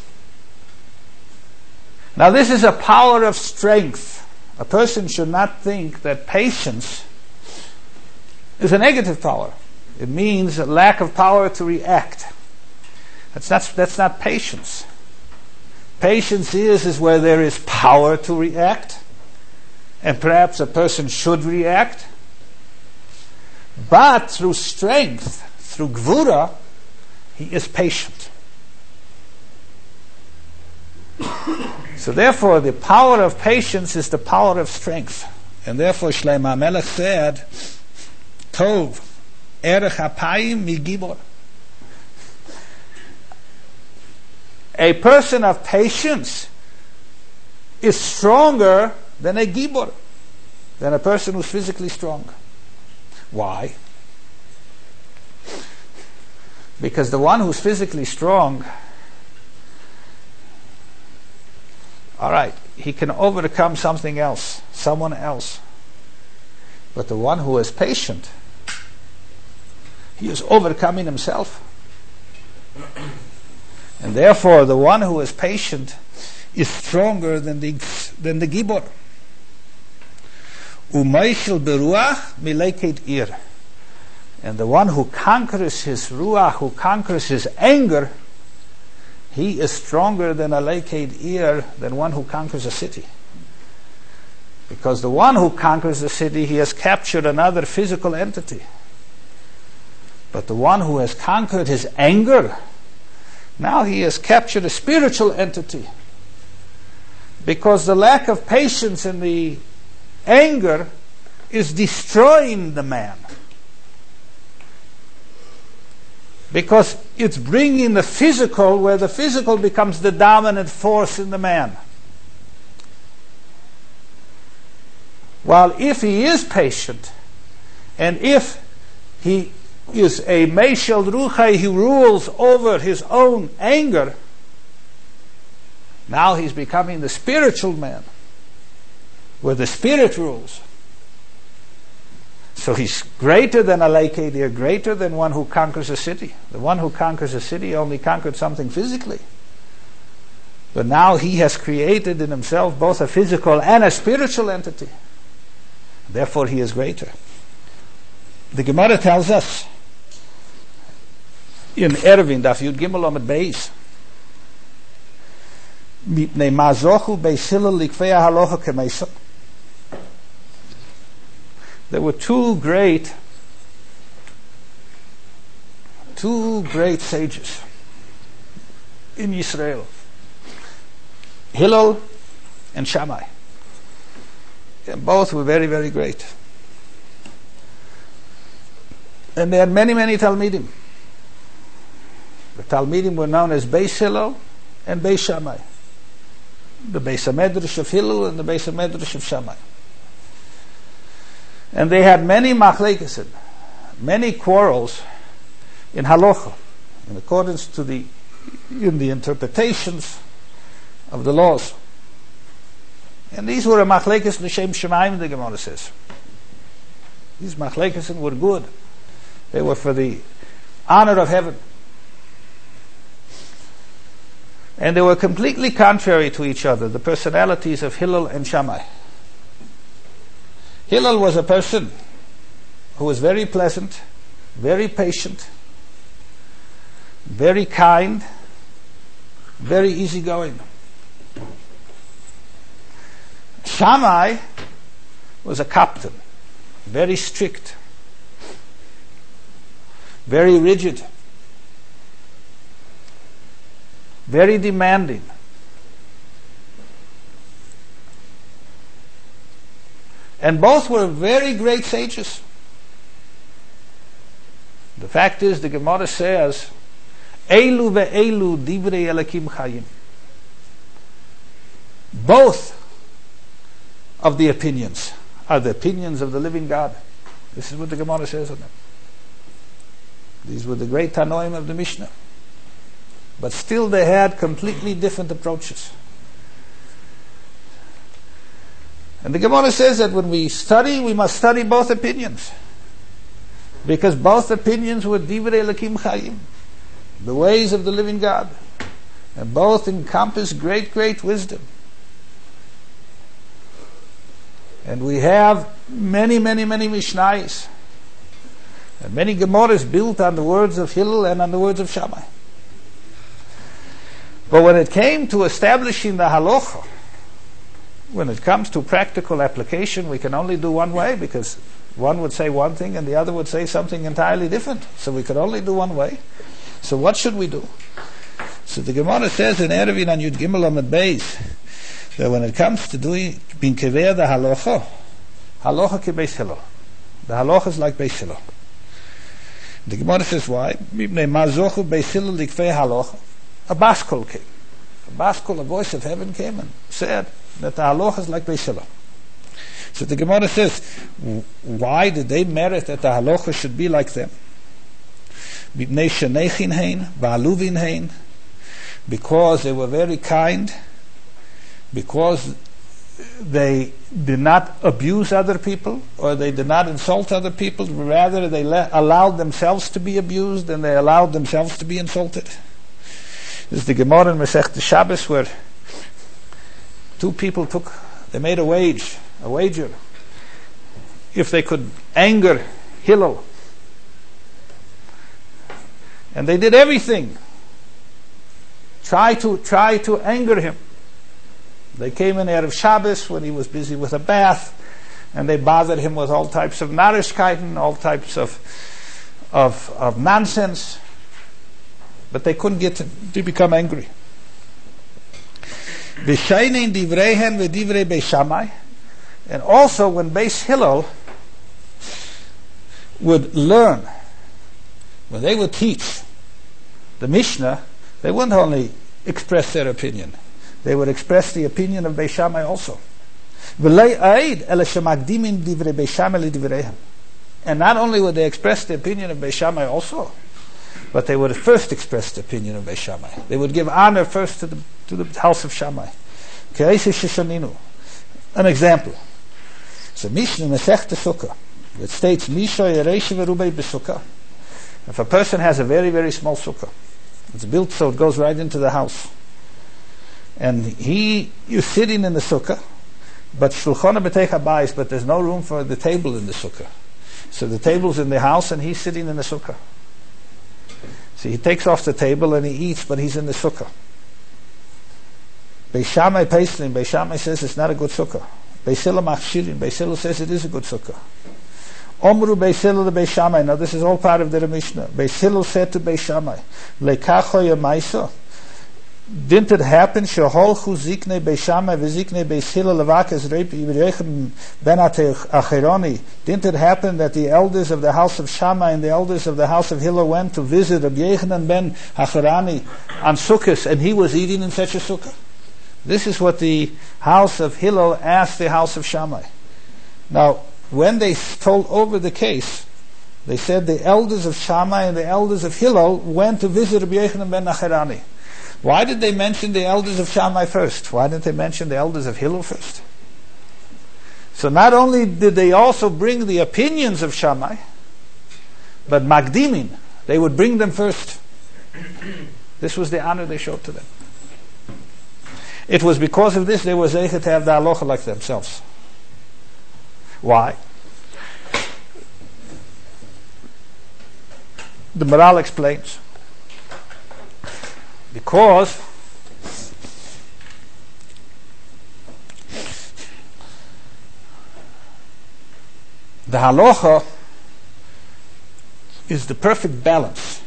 Now this is a power of strength. A person should not think that patience is a negative power. It means a lack of power to react. That's not, that's not patience. Patience is, is where there is power to react, and perhaps a person should react, but through strength, through gvura, he is patient. So therefore, the power of patience is the power of strength. And therefore, Shlomo HaMelech said, Tov, erech hapayim mi gibor. A person of patience is stronger than a gibor, than a person who's physically strong. Why? Because the one who's physically strong, all right, he can overcome something else, someone else. But the one who is patient, he is overcoming himself. And therefore, the one who is patient is stronger than the than the gibor. Umaychil beruach mileked ir. And the one who conquers his ruach, who conquers his anger, he is stronger than a leked ir, than one who conquers a city. Because the one who conquers the city, he has captured another physical entity. But the one who has conquered his anger, now he has captured a spiritual entity. Because the lack of patience and the anger is destroying the man. Because it's bringing the physical where the physical becomes the dominant force in the man. While if he is patient, and if he is a Meshel Ruchai, he rules over his own anger. Now he's becoming the spiritual man, where the spirit rules. So he's greater than a Leikedir, greater than one who conquers a city. The one who conquers a city only conquered something physically. But now he has created in himself both a physical and a spiritual entity. Therefore he is greater. The Gemara tells us in Eruvin, Daf Yud Gimel Amud Beis, Mipnei Mazochu Beis Hillel Likvei Halacha Kemeisa. There were two great, two great sages in Israel, Hillel and Shammai. And both were very, very great. And they had many, many Talmidim. The Talmidim were known as Beis Hillel and Beis Shammai. The Beis HaMedrash of Hillel and the Beis HaMedrash of Shammai. And they had many machlekes, many quarrels in halacha, in accordance to the in the interpretations of the laws. And these were a machlekes l'shem shemaim, the Gemara says. These machlekes were good. They were for the honor of heaven. And they were completely contrary to each other, the personalities of Hillel and Shammai. Hillel was a person who was very pleasant, very patient, very kind, very easygoing. Shammai was a captain, very strict, very rigid, very demanding. And both were very great sages. The fact is, the Gemara says, Eilu ve'eilu divrei Elokim chayim. Both of the opinions are the opinions of the living God. This is what the Gemara says on them. These were the great Tanoim of the Mishnah. But still they had completely different approaches. And the Gemara says that when we study, we must study both opinions. Because both opinions were Divrei Elokim Chayim, the ways of the living God. And both encompass great, great wisdom. And we have many, many, many Mishnayos. And many Gemaras built on the words of Hillel and on the words of Shammai. But when it came to establishing the halacha, when it comes to practical application, we can only do one way, because one would say one thing and the other would say something entirely different. So we could only do one way. So what should we do? So the Gemara says in Eruvin and Yud Gimel Amud Beis that when it comes to doing bin kever the halacha, halacha ke Beis Hillel. The halacha is like Beis Hillel. The Gemara says why? Mipnei mazochu Beis Hillel likvei halacha. A baskol came. A baskol, a voice of heaven came and said that the halacha is like Beis Hillel. So the Gemara says, why did they merit that the halacha should be like them? Mipnei shenechin hein, va'aluvin hein, because they were very kind, because they did not abuse other people, or they did not insult other people, rather they le- allowed themselves to be abused and they allowed themselves to be insulted. This is the Gemara in Masechta Shabbos, where two people took, they made a wage, a wager, if they could anger Hillel. And they did everything, try to try to anger him. They came in Erev Shabbos when he was busy with a bath, and they bothered him with all types of narishkeiten, all types of of of nonsense. But they couldn't get him to become angry. And also when Beis Hillel would learn, when they would teach the Mishnah, they wouldn't only express their opinion, they would express the opinion of Beis And not only would they express the opinion of Beis Shammai also, but they would first express the opinion of Beis Shammai. They would give honor first to the to the house of Shammai. An example. So Mishnah Masechta Sukkah. It states, Misha Yereishi Verubei B'Sukkah. If a person has a very, very small sukkah, it's built so it goes right into the house, and he, you're sitting in the sukkah, but Shulchana B'Teich HaBayis, but there's no room for the table in the sukkah. So the table's in the house and he's sitting in the sukkah. So he takes off the table and he eats, but he's in the sukkah. Beis Shammai Paislin, Beis Shammai says it's not a good sukkah. Beis Hillel Machshirin, Beis Hillel says it is a good sukkah. Omru Beis Hillel to Beis Shammai. Now this is all part of the Mishnah. Beis Hillel said to Beis Shammai, Leikacho Yemaisa. Didn't it happen? Sheholchu zikne Beis Shammai v'zikne Beis Hillel levakas reip yivrechem ben acheroni. Didn't it happen that the elders of the house of Shammai and the elders of the house of Hillel went to visit Rabbi Yechanan ben Acherani on Sukkot, and he was eating in such a sukkah? This is what the house of Hillel asked the house of Shammai. Now, when they told over the case, they said the elders of Shammai and the elders of Hillel went to visit Rabbi Yechanan ben Acherani. Why did they mention the elders of Shammai first? Why didn't they mention the elders of Hillel first? So not only did they also bring the opinions of Shammai, but Magdimin, they would bring them first. This was the honor they showed to them. It was because of this they were zeicher to have the halacha like themselves. Why? The Maral explains. Because the halacha is the perfect balance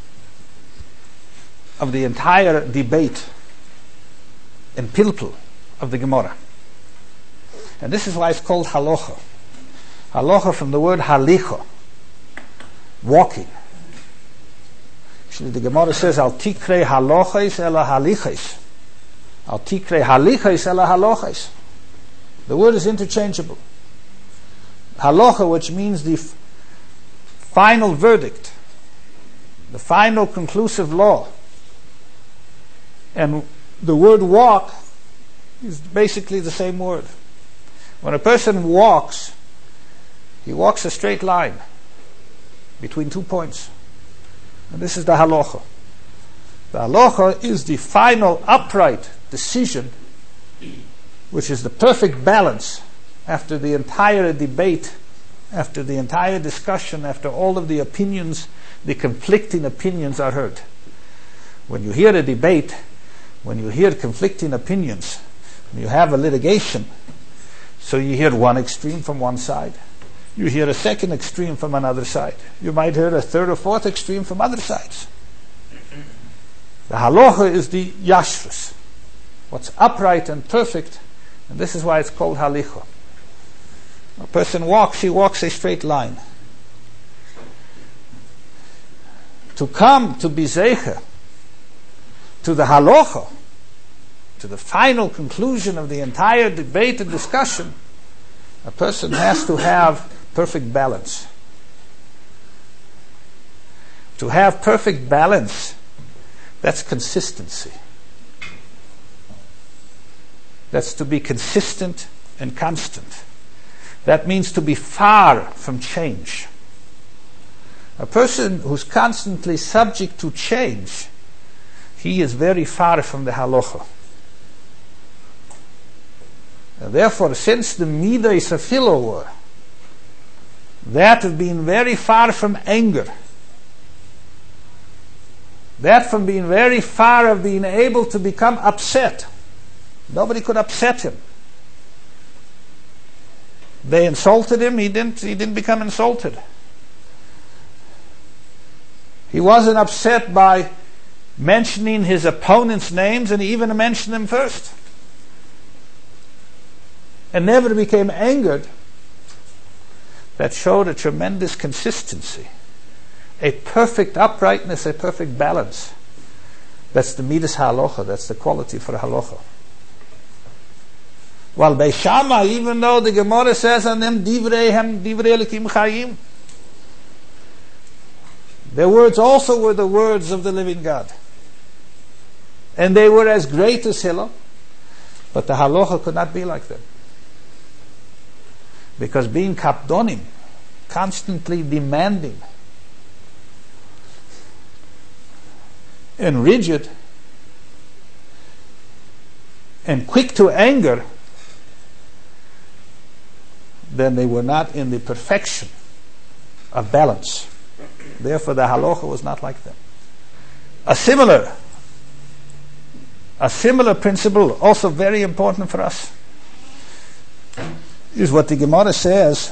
of the entire debate and pilpul of the Gemara. And this is why it's called halacha. Halacha from the word halicha, walking. Actually, the Gemara says, Al tikre halachais ela halichais. Al tikre halichais ela halachais. The word is interchangeable. Halacha, which means the f- final verdict, the final conclusive law. And the word walk is basically the same word. When a person walks, he walks a straight line between two points. And this is the halacha. The halacha is the final upright decision, which is the perfect balance after the entire debate, after the entire discussion, after all of the opinions, the conflicting opinions are heard. When you hear a debate, when you hear conflicting opinions, when you have a litigation, so you hear one extreme from one side, you hear a second extreme from another side, you might hear a third or fourth extreme from other sides. The halacha is the yashrus, what's upright and perfect, and this is why it's called halicha. A person walks, he walks a straight line. To come to be zeicher to the halacha, to the final conclusion of the entire debate and discussion, a person has to have perfect balance. To have perfect balance, that's consistency. That's to be consistent and constant. That means to be far from change. A person who's constantly subject to change, he is very far from the halacha. And therefore, since the midas of Hillel were that of being very far from anger, that from being very far of being able to become upset, nobody could upset him. They insulted him, he didn't, he didn't become insulted. He wasn't upset by mentioning his opponent's names, and he even mentioned them first. And never became angered. That showed a tremendous consistency, a perfect uprightness, a perfect balance. That's the midas halacha, that's the quality for halacha. While Beis Shammai, even though the Gemara says on them, divrei hem divrei elikim chayim, Their words also were the words of the living God. And they were as great as Hillel, but the halacha could not be like them. Because being kapdonim, constantly demanding, and rigid, and quick to anger, then they were not in the perfection of balance. Therefore the halacha was not like them. A similar a similar principle, also very important for us, is what the Gemara says.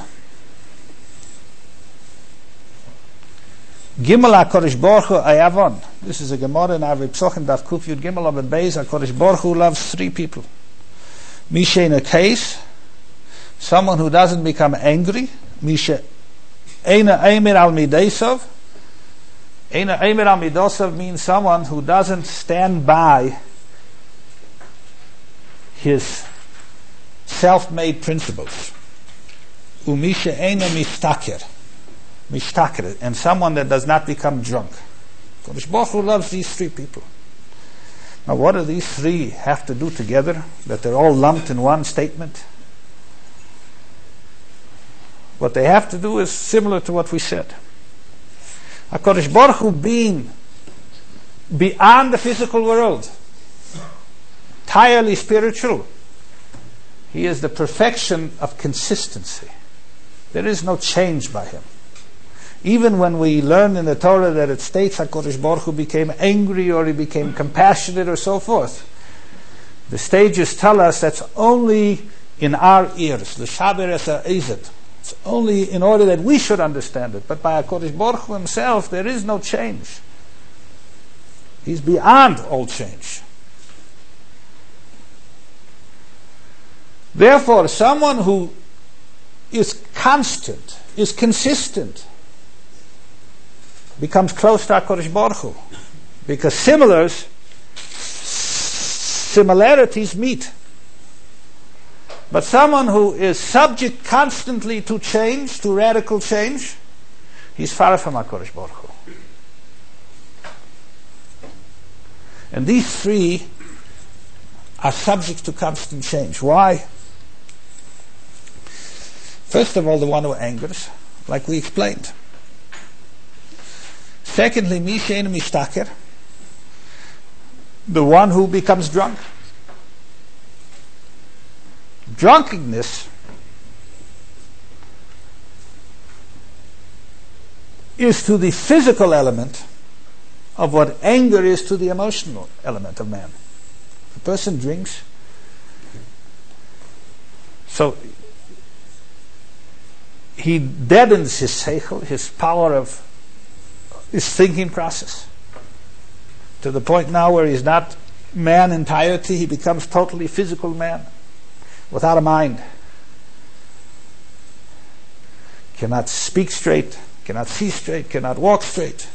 Gimel HaKadosh Baruch Hu Ayavon. This is a Gemara in Avei Psochim Daf Kuf Yud Gimel Amud Beis. HaKadosh Baruch Hu loves three people. Misha in a case, someone who doesn't become angry. Misha Eina Eimer Al Midesov. Eina Eimer Al Midosov means someone who doesn't stand by his self-made principles. Umisha Eina Mishtaker. Mishtaker, and someone that does not become drunk. Kodesh Baruch Hu loves these three people. Now what do these three have to do together, that they're all lumped in one statement? What they have to do is similar to what we said. HaKadosh Baruch Hu being beyond the physical world, entirely spiritual, He is the perfection of consistency. There is no change by Him. Even when we learn in the Torah that it states HaKadosh Baruch Hu became angry or He became compassionate or so forth, the stages tell us that's only in our ears. L'shaber es ha'ezed. It's only in order that we should understand it. But by HaKadosh Baruch Hu Himself, there is no change. He's beyond all change. Therefore, someone who is constant, is consistent, becomes close to HaKadosh Baruch Hu. Because similars, similarities meet. But someone who is subject constantly to change, to radical change, he's far from HaKadosh Baruch Hu. And these three are subject to constant change. Why? First of all, the one who angers, like we explained. Secondly, Mishen Mishtaker, the one who becomes drunk. Drunkenness is to the physical element of what anger is to the emotional element of man. If a person drinks, so he deadens his seichel, his power of his thinking process, to the point now where he's not man entirety, he becomes totally physical man, without a mind. Cannot speak straight, cannot see straight, cannot walk straight.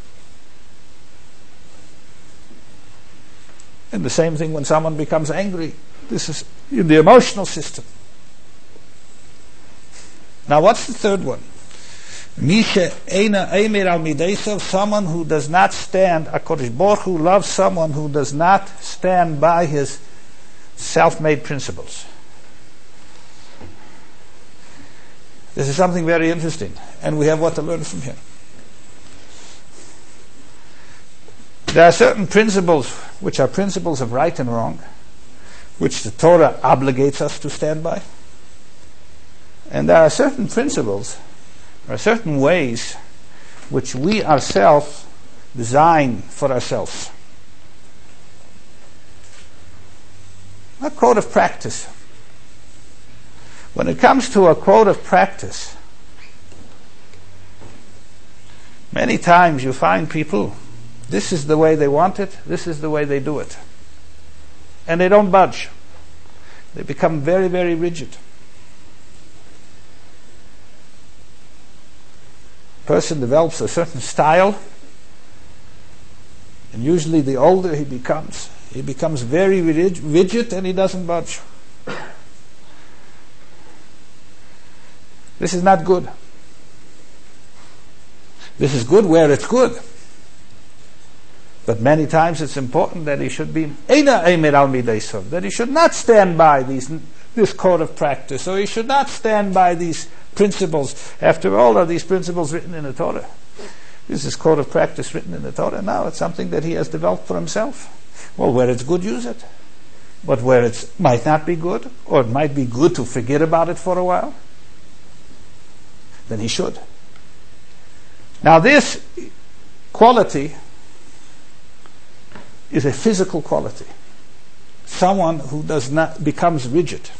And the same thing when someone becomes angry. This is in the emotional system. Now what's the third one? Misha Eina Eimer Al Midesov, someone who does not stand, HaKadosh Baruch Hu loves someone who does not stand by his self-made principles. This is something very interesting, and we have what to learn from here. There are certain principles which are principles of right and wrong, which the Torah obligates us to stand by. And there are certain principles, there are certain ways which we ourselves design for ourselves. A code of practice. When it comes to a code of practice, many times you find people, this is the way they want it, this is the way they do it. And they don't budge. They become very, very rigid. A person develops a certain style, and usually the older he becomes, he becomes very rigid and he doesn't budge. This is not good. This is good where it's good. But many times it's important that he should be Eina Eimer al Mideisav, that he should not stand by these, this code of practice, or he should not stand by these principles. After all, are these principles written in the Torah? This is code of practice written in the Torah. Now it's something that he has developed for himself. Well, where it's good, use it. But where it might not be good, or it might be good to forget about it for a while, then he should. Now this quality is a physical quality. Someone who does not becomes rigid.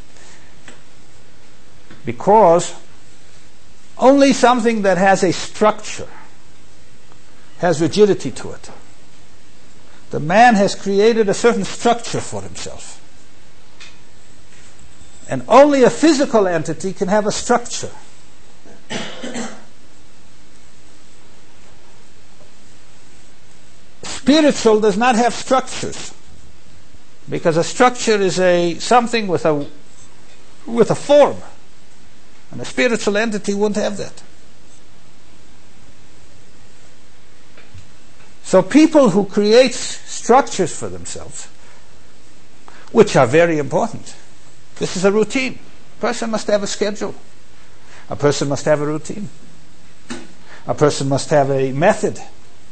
Because only something that has a structure has rigidity to it. The man has created a certain structure for himself. And only a physical entity can have a structure. Spiritual does not have structures, because a structure is a something with a with a form, and a spiritual entity wouldn't have that. So people who create structures for themselves, which are very important, this is a routine. A person must have a schedule. A person must have a routine. A person must have a method.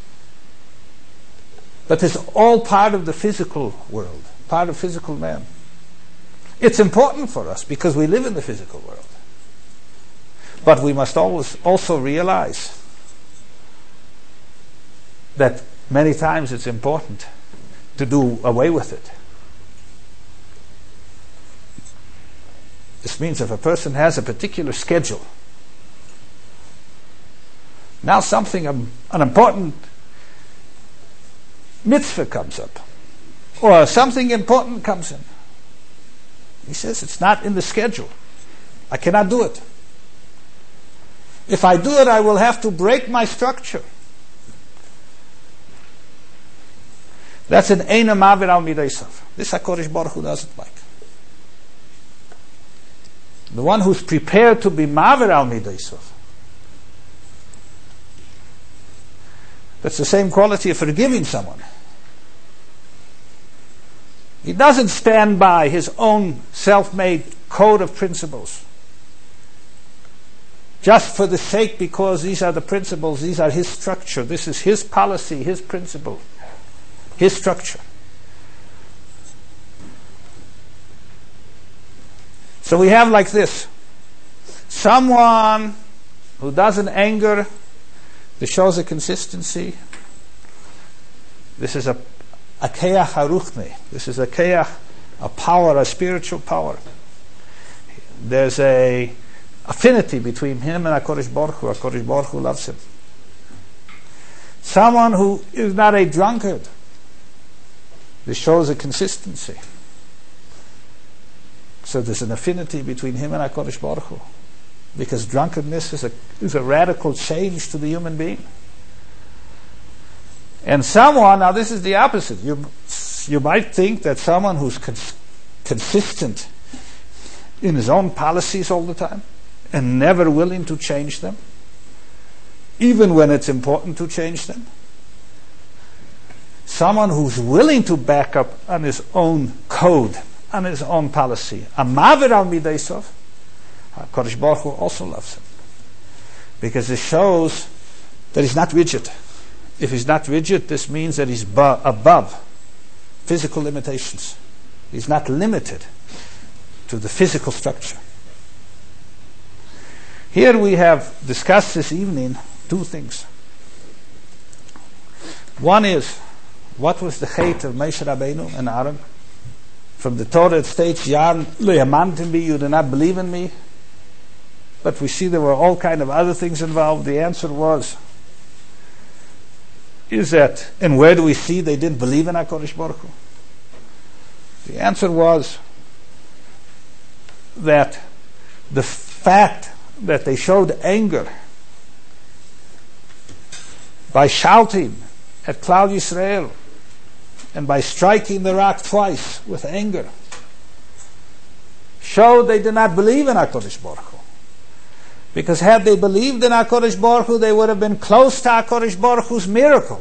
But it's all part of the physical world, part of physical man. It's important for us because we live in the physical world. But we must always also realize that many times it's important to do away with it. This means if a person has a particular schedule, now something, um, an important mitzvah comes up, or something important comes in. He says, it's not in the schedule. I cannot do it. If I do it, I will have to break my structure. That's an Eina Mavir al Mideisav. This HaKadosh Baruch Hu doesn't like. The one who's prepared to be Mavir al Mideisav, that's the same quality of forgiving someone. He doesn't stand by his own self-made code of principles just for the sake, because these are the principles, these are his structure, this is his policy, his principle, his structure. So we have like this: someone who doesn't anger, this shows a consistency. This is a a keach haruchni. This is a keach, a power, a spiritual power. There's a affinity between him and HaKadosh Baruch Hu. HaKadosh Baruch Hu loves him. Someone who is not a drunkard. This shows a consistency. So there's an affinity between him and HaKadosh Baruch Hu, because drunkenness is a is a radical change to the human being. And someone, now this is the opposite. You you might think that someone who's cons- consistent in his own policies all the time and never willing to change them, even when it's important to change them. Someone who's willing to back up on his own code, on his own policy. A Mavir al Mideisav, HaKadosh Baruch Hu also loves him, because it shows that he's not rigid. If he's not rigid, this means that he's bu- above physical limitations. He's not limited to the physical structure. Here we have discussed this evening two things. One is, what was the hate of Moshe Rabbeinu and Aaron? From the Torah it states, Yan lo yamantim bi, you do not believe in me. But we see there were all kind of other things involved. The answer was, is that, and where do we see they didn't believe in HaKadosh Baruch Hu? The answer was that the fact that they showed anger by shouting at Klal Yisrael and by striking the rock twice with anger showed they did not believe in HaKadosh Baruch Hu. Because had they believed in HaKadosh Baruch Hu, they would have been close to HaKadosh Baruch Hu's miracle.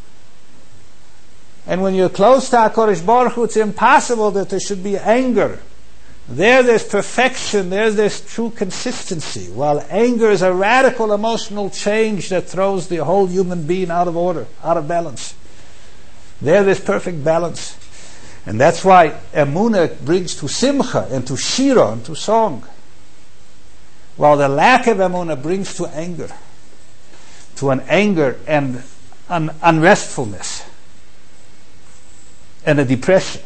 And when you're close to HaKadosh Baruch Hu, it's impossible that there should be anger. There, there's perfection. There, there's true consistency. While anger is a radical emotional change that throws the whole human being out of order, out of balance. There, there's perfect balance. And that's why Emunah brings to Simcha and to Shira and to song. While the lack of Emunah brings to anger. To an anger and an unrestfulness. And a depression.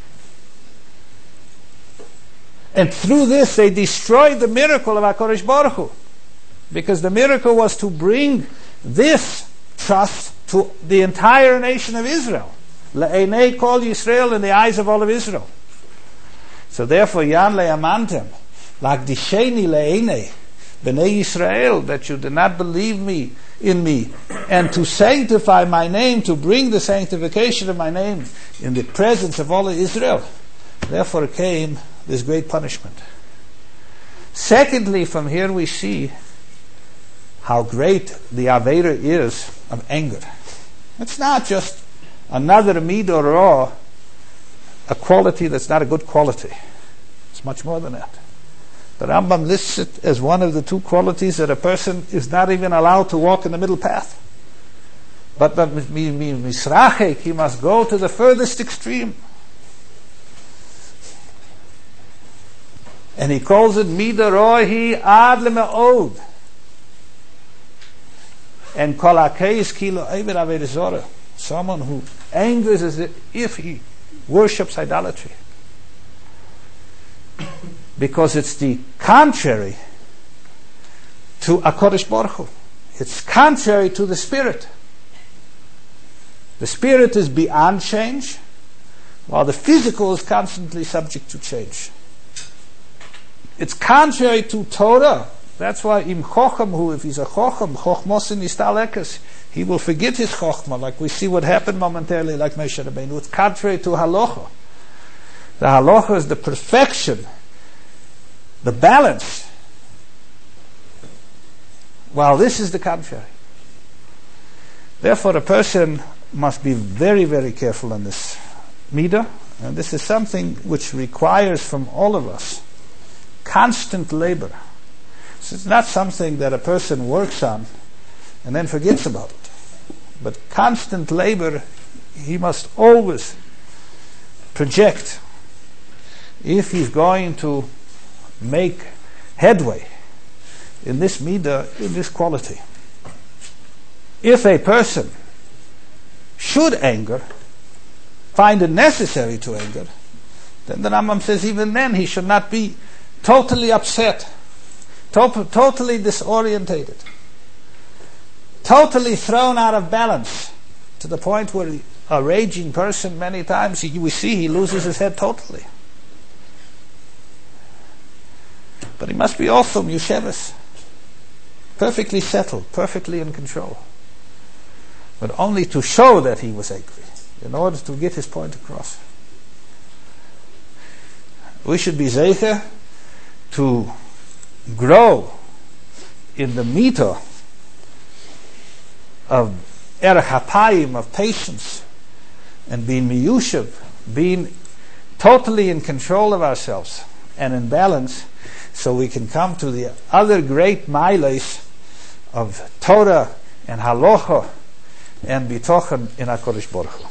And through this they destroyed the miracle of HaKadosh Baruch Hu. Because the miracle was to bring this trust to the entire nation of Israel. Le'enei kol Yisrael, in the eyes of all of Israel. So therefore, Yan le'amantem, la'kdisheni le'enei, b'nei Yisrael, that you did not believe me, in me, and to sanctify my name, to bring the sanctification of my name in the presence of all of Israel. Therefore came this great punishment. Secondly, from here we see how great the Avera is of anger. It's not just another midah ra, a quality that's not a good quality. It's much more than that. The Rambam lists it as one of the two qualities that a person is not even allowed to walk in the middle path. But but misrachek, he must go to the furthest extreme. And he calls it midah rohi ad lemeod. And kol hakeis kilo eved avodah zorah. Someone who angers as if he worships idolatry. Because it's the contrary to HaKadosh Baruch Hu. It's contrary to the Spirit. The Spirit is beyond change, while the physical is constantly subject to change. It's contrary to Torah. That's why im chocham hu, if he's a chocham, chochmos nistalekes, he will forget his chochmah, like we see what happened momentarily, like Moshe Rabbeinu. It's contrary to halacha. The halacha is the perfection, the balance, while this is the contrary. Therefore, a person must be very, very careful in this midah, and this is something which requires from all of us constant labor. So it's not something that a person works on and then forgets about it. But constant labor, he must always project if he's going to make headway in this midah, in this quality. If a person should anger, find it necessary to anger, then the Rambam says even then he should not be totally upset, to- totally disorientated, totally thrown out of balance, to the point where a raging person many times, he, we see he loses his head totally. But he must be also Yushevis, perfectly settled, perfectly in control. But only to show that he was angry, in order to get his point across. We should be zeicher to grow in the midah of erech hapayim, of patience, and being miyushav, being totally in control of ourselves and in balance, so we can come to the other great miles of Torah and halacha and bitochen in HaKadosh Baruch Hu.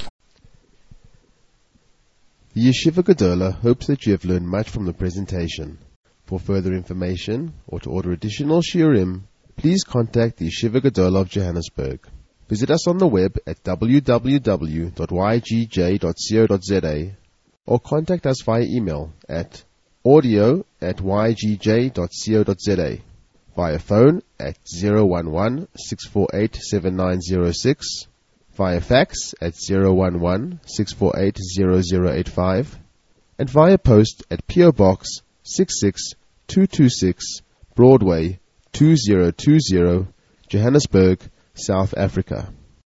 The Yeshiva Gedola hopes that you have learned much from the presentation. For further information or to order additional shiurim, please contact the Yeshiva Gedola of Johannesburg. Visit us on the web at w w w dot y g j dot co dot z a or contact us via email at audio at y g j dot co dot z a, via phone at zero one one, six four eight, seven nine zero six, via fax at zero one one, six four eight, zero zero eight five, and via post at P O Box six six two two six, Broadway two zero two zero, Johannesburg, South Africa.